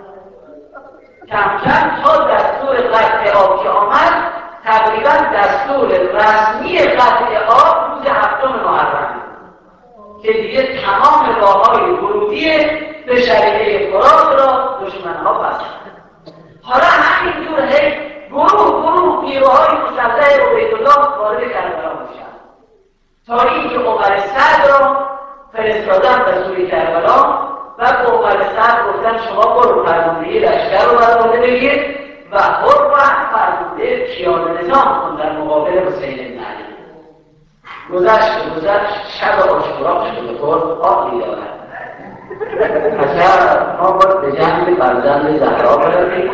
کم کم تا دستور قطع آب که آمد تقریبا دستور رسمی قطع آب روز 7 محرم که دیگه تمام راههای ورودی به شریعه فرات را دشمنها بستند. حالا همینجور گروه نیروهای مسلح عبیدالله وارد کربلا میشن تا اینکه عمر سعد را فرستادن به سوی کربلا و به عمر سعد گفتن شما برو فرماندهی لشکر رو بر عهده بگیر و فرمانده کیان نظام کن در مقابل حسین بن علی. گذشت شب عاشورا شده خورد آبی دارد. اصلا ما باید به جنگ فرزند زهرا برویم.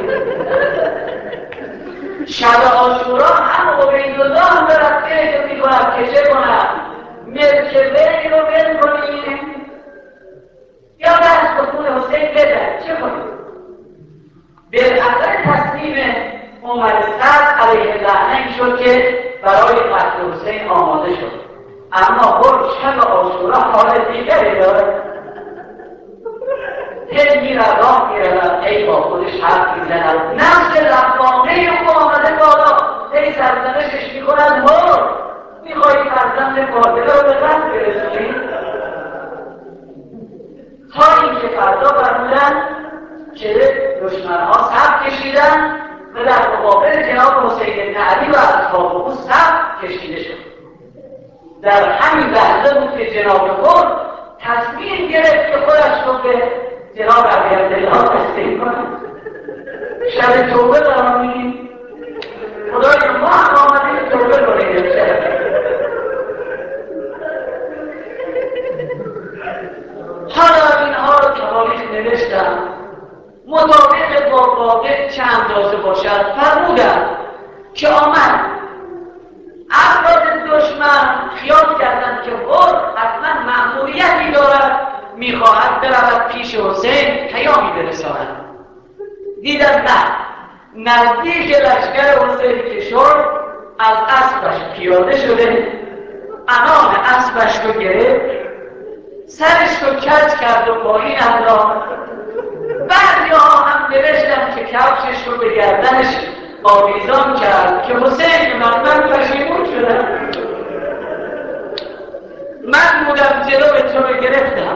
شب عاشورا هم عبیدالله هم رفته که می‌کند که چه کنم ملک وی رو ول کنیم یا دست به خون حسین بزنیم چه کنیم. بالاخره تصمیم عمر سعد علیه اللعنه این شد که برای قتل حسین آماده شد. اما شب عاشورا حال دیگری دارد. هی میرد میرد ای با خودش حرف میزند نفس لقوانه او آمده بالا هی سرزنشش میکند میخوایی فرزند قاتل رو به قتل برسونی. تا اینکه فردا فرمودن که دشمنها صف کشیدن و در مقابل جناب حسین بن علی و اصحاب او صف کشیده شد. در همین لحظه بود که جناب خود تصمیم گرفت که خودش رو به جناب علی عبدالله تسلیم کنه. شب توبه قرار میدیم. خدای ما هم آمده توبه کنیم. حالا اینها رو تاریخ نوشتم مطابق با واقع چه اندازه باشد فرمودم که آمد افراد دشمن خیال کردند که حتما مأموریتی دارد میخواهد برود پیش حسین پیامی برساند. دیدن نه نزدیک لشکر حسین که شد از اسبش پیاده شده انان اسبش رو گرفت سرش رو کج کرد و پایین انداخت. بعضی ها هم نوشتن که کفشش رو به گردنش آویزان کرد که حسین من پشیمون شدم. من بودم جلو تو رو گرفتم.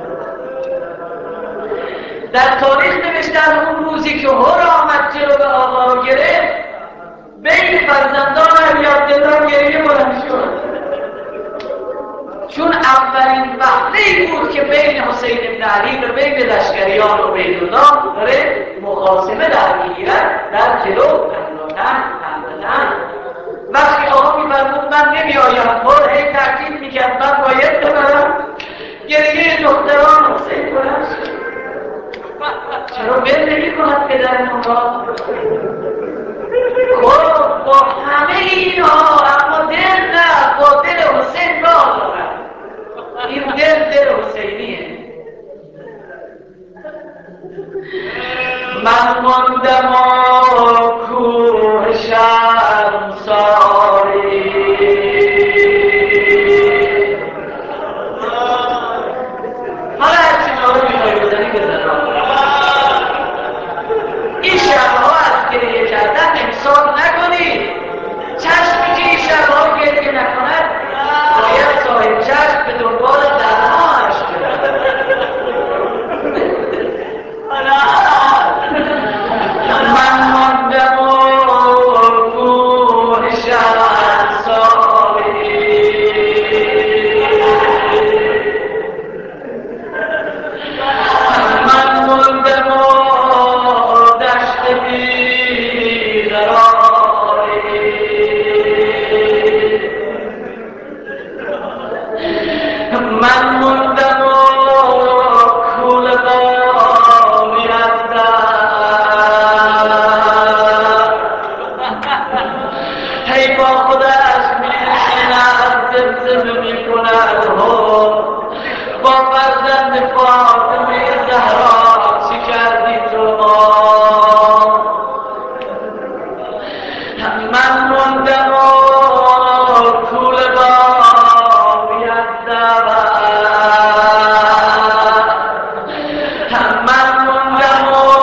در تاریخ نوشتن اون روزی که هر آمد جلو به آقا رو گرفت بین فرزندان علی عبدالله گریه بلند شد چون اولین وقته‌ای بود که بین حسین بن علی و بین لشکریان عبیدالله داره مخاصمه در میگیرد در جلو تن. وقتی آقا می‌فرمود من نمی‌آیم هر هی تاکید می‌کرد من باید ببرم گریه دختران حسین بلند شد. چرا ول نمی‌کند پدرمون را؟ خب با همه اینها اما دل نه با دل حسین راه دارد. این دل حسینیه. من ماندم کوه شرمساری حالا هر چی جا رو میخوایی بزنی بزن. این شبها از گریه کردن امسال نکنی. چشمی که این شبها گریه نکند باید صاحب چشم به دنبال درمانش برد. من موندم و کول باری هی با خودش میشیند زمزمه میکند با فرزند فاطمه زهرا چی کردی تو من موندم و کول باری من موندم و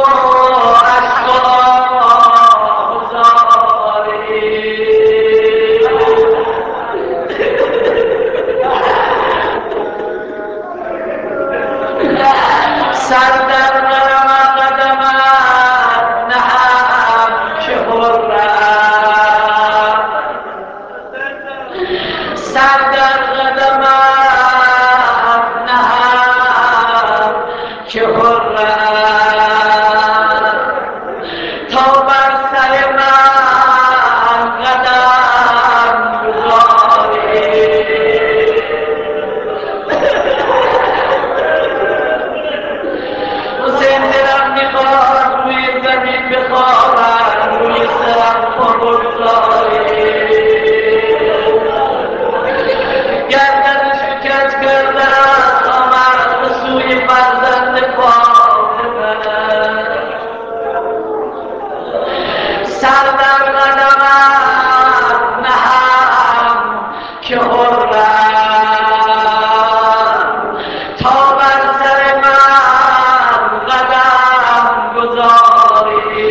سر در قدمت نهم که حرم سر در قدمت نهم که حرم تا بر سر من قدم گذاری حسین دلم میخواد روی زمین بخوابم روی سرم پا بگذاری گردنشو کج کردم آمد به سوی فرزند فاطمه سر در قدمت نهم که حرم تا بر سر من قدم گذاری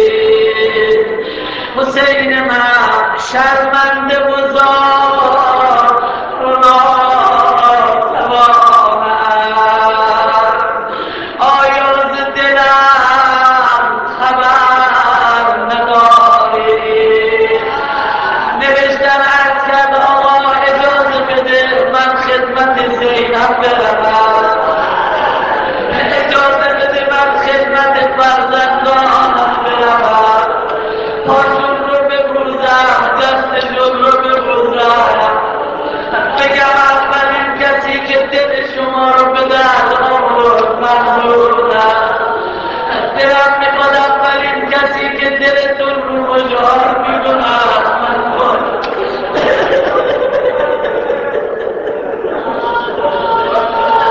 حسین من شرمنده و زار آیا ز دلم خبر نداری نوشتم عرض کرد آقا اجازه بده من خدمت زینب بروم اجازه بده من خدمت فرزندانم بروم پاشون رو ببوزم دستشون رو ببوزم بگم اولین کسی که دل شما رو به درد آورد من بودم دلم میخواد اولین کسی که دلتون رو مجال میکنم من بودم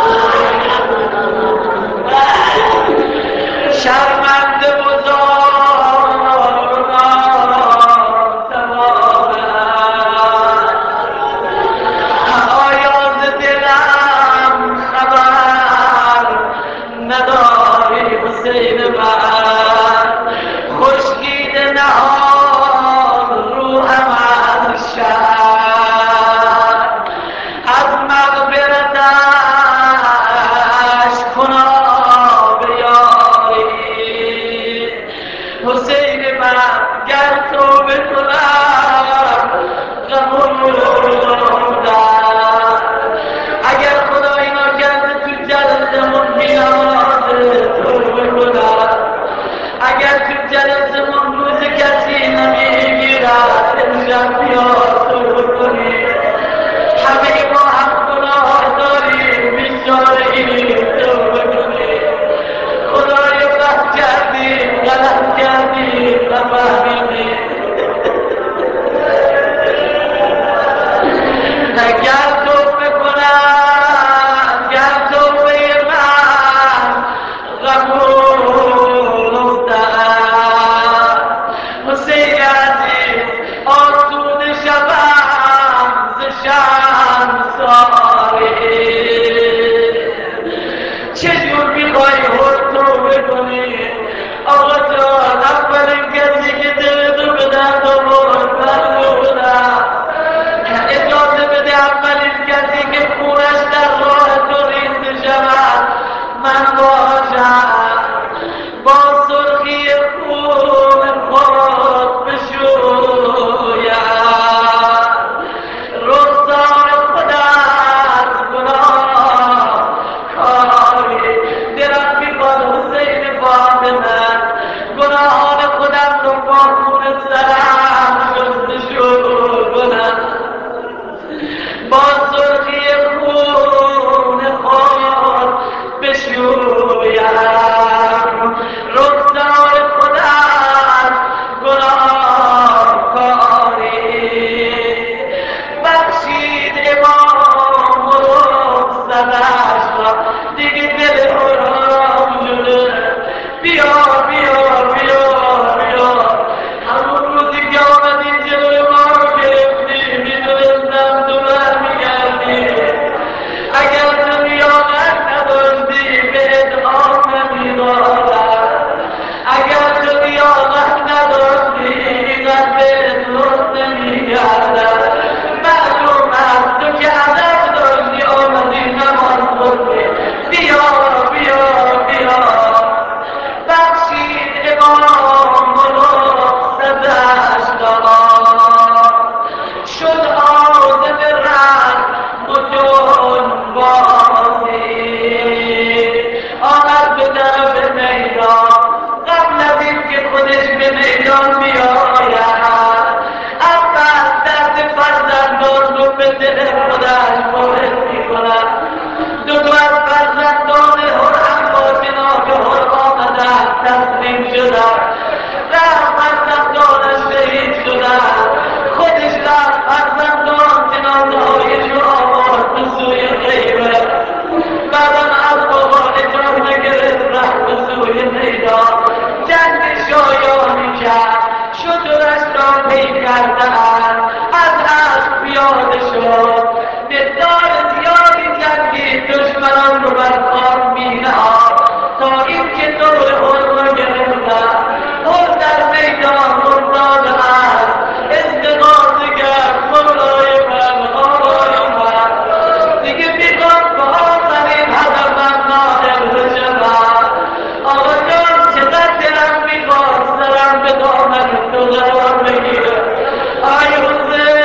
فرزندان هرم با جناب هر آمدن تسلیم شدن، رفت فرزندانش شهید شدن، خودش رفت فرزندان جنازه هایش رو آورد به سوی خیمه. بعدم از بابا اجازه گرفت رفت به سوی میدان، جنگ شایانی کرد، شترش را پی کردند، از اسب پیاده شد، مقدار زیادی جنگید، دشمنان رو بر خاک می‌نهاد تا اینکه دور خود را گرفتند. خود در میدان افتاده است، استغاثه کرد خدای من، آقای من، دیگه میخوام به آخرین هدفم نائل بشوم. آقا جان چقدر دلم میخواست سرم به دامن تو قرار بگیره. آی حسین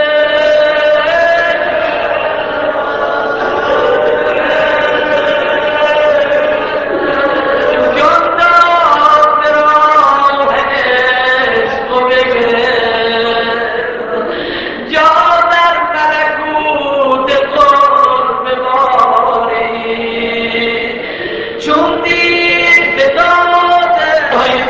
جان داد به راه عشق و بگره، جا در ملکوت قرب باری، چون دید به داد های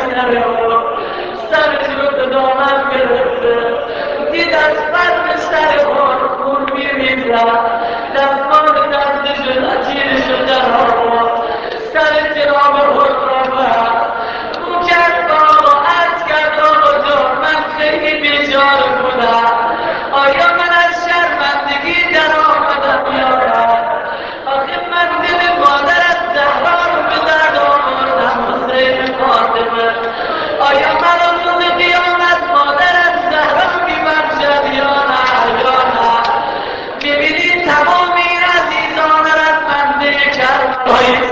سرش رو به دامن گرفته، دید از فرد سر خون میریزد، دستان دستش و نچیرش رو در آورد، سر جناب خود را بست، رو کرد آقا، عرض کرد آقا جان من خیلی بیچاره بودم، آیا من از شرمندگی در آمدم یا نه؟ آخه من دل مادرت زهرا رو به درد آوردم حسین فاطمه، آیا من روز قیامت مادرت زهرا میبخشد یا نه یا نه؟ میبینی تمام این عزیزان رزمنده کربلای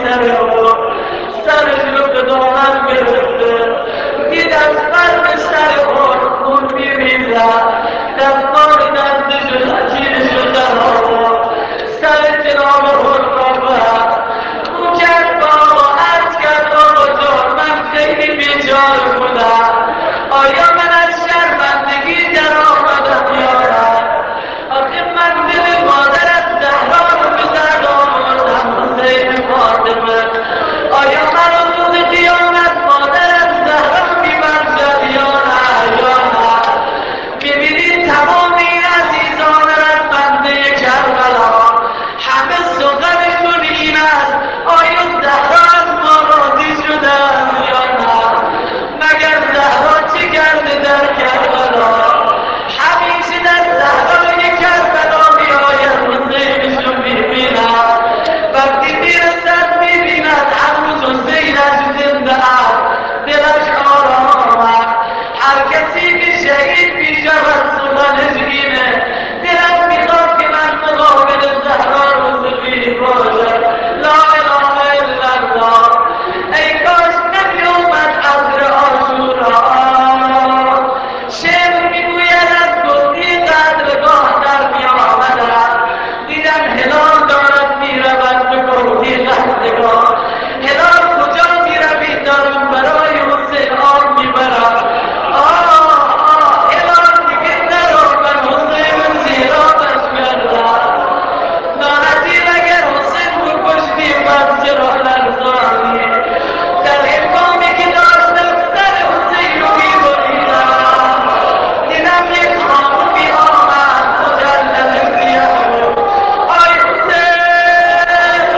سرش رو به دامن گرفته، دید از قلب سر خون میریزد، دستان دستش و نچیرش رو در آورد، سر جناب خود را بست، رو کرد بابا، عرض کرد آقا جان من خیلی بیچاره بودم، آیا من از شرمندگی در آمدم یا نه؟ آخه من دل مادرت زهرا رو به درد آوردم حسین فاطمه، آیا من روز قیامت مادرت زهرا میبخشد یا نه یا نه؟ میبینی تمام این عزیزان رزمنده کربلا همه سخنشون این است آیا زهرا از ما راضی شدن یا نه؟ مگر زهرا چه کرده در کربلا؟ همیشه در صحرای کربلا میآید حسینش رو میبیند، وقتی میرسد میبیند هنوز حسینش زنده است، دلش آرام است. هر کسی که شهید میشود سخنش اینه، دلم میخواد که من مقابل زهرا روزی باشم. لا اله الا الله. ای کاش نمیومد عصر عاشورا، شعر میگوید از گفتی قدرگاه در میآمدم، دیدم هلال دارد میرود به گفتی قدرگاه، هلال کجا میروی؟ دارم برای حسین آب میبرم. هلال دیگه نرو، من حسین زیراتش کردم، ناراحتی اگر حسین بکشتی من چرا لرزانی؟ در هنگامی که داشتم سر حسین رو میبریدم دیدم یک خانومی آمد مجلل سیاه بود. آی حسین،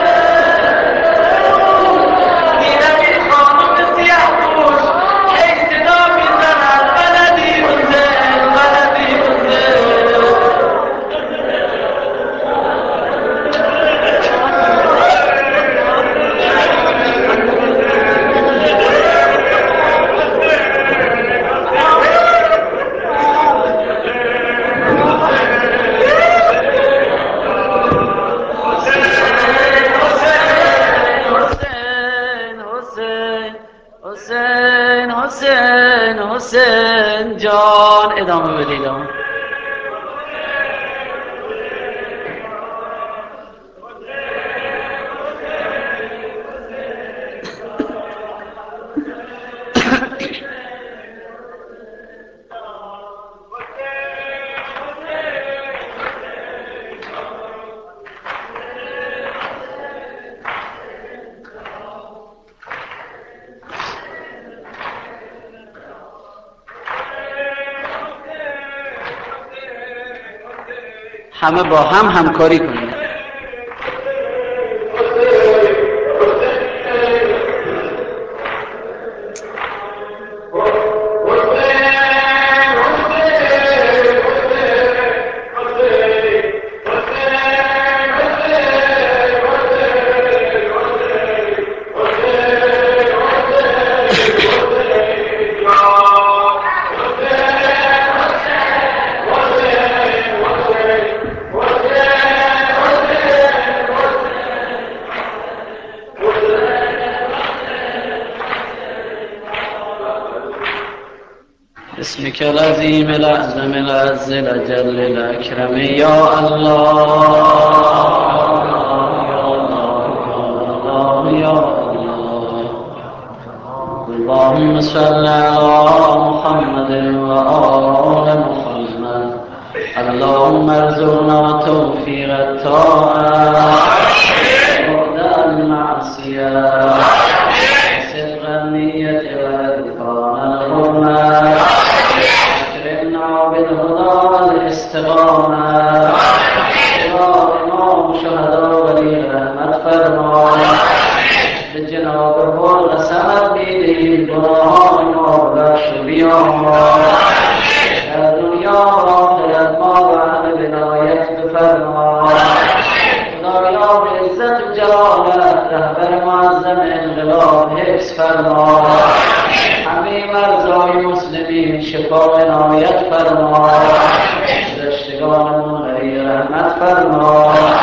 دیدم این خانوم سیاه پوش هی صدا میزند بلدی حسین، بلدی حسین. حسین جان ادامه بدید. همه با هم همکاری کنیم. بسمك العظيم الأعظم الأعز الأجل الأكرم يا الله يا الله. اللهم صل على محمد وآل محمد. اللهم ارزقنا توفيق الطاعة وبعد المعصية صدق النية وإتقان الحرمة. أكرمنا بالهدى والاستقامة. يا إمام شهداء ولي رحمت فرما. به جناب کل سند دیدیم گناهان ما بخش و بیامرز. در دنیا و آخرت ما و اهل ولایت بفرما. خدایا به عزت و جلالت رهبر معظم انقلاب حفظ فرما. همه مرزای مسلمین شفا عنایت فرما. رشتگانمون غیر رحمت فرما.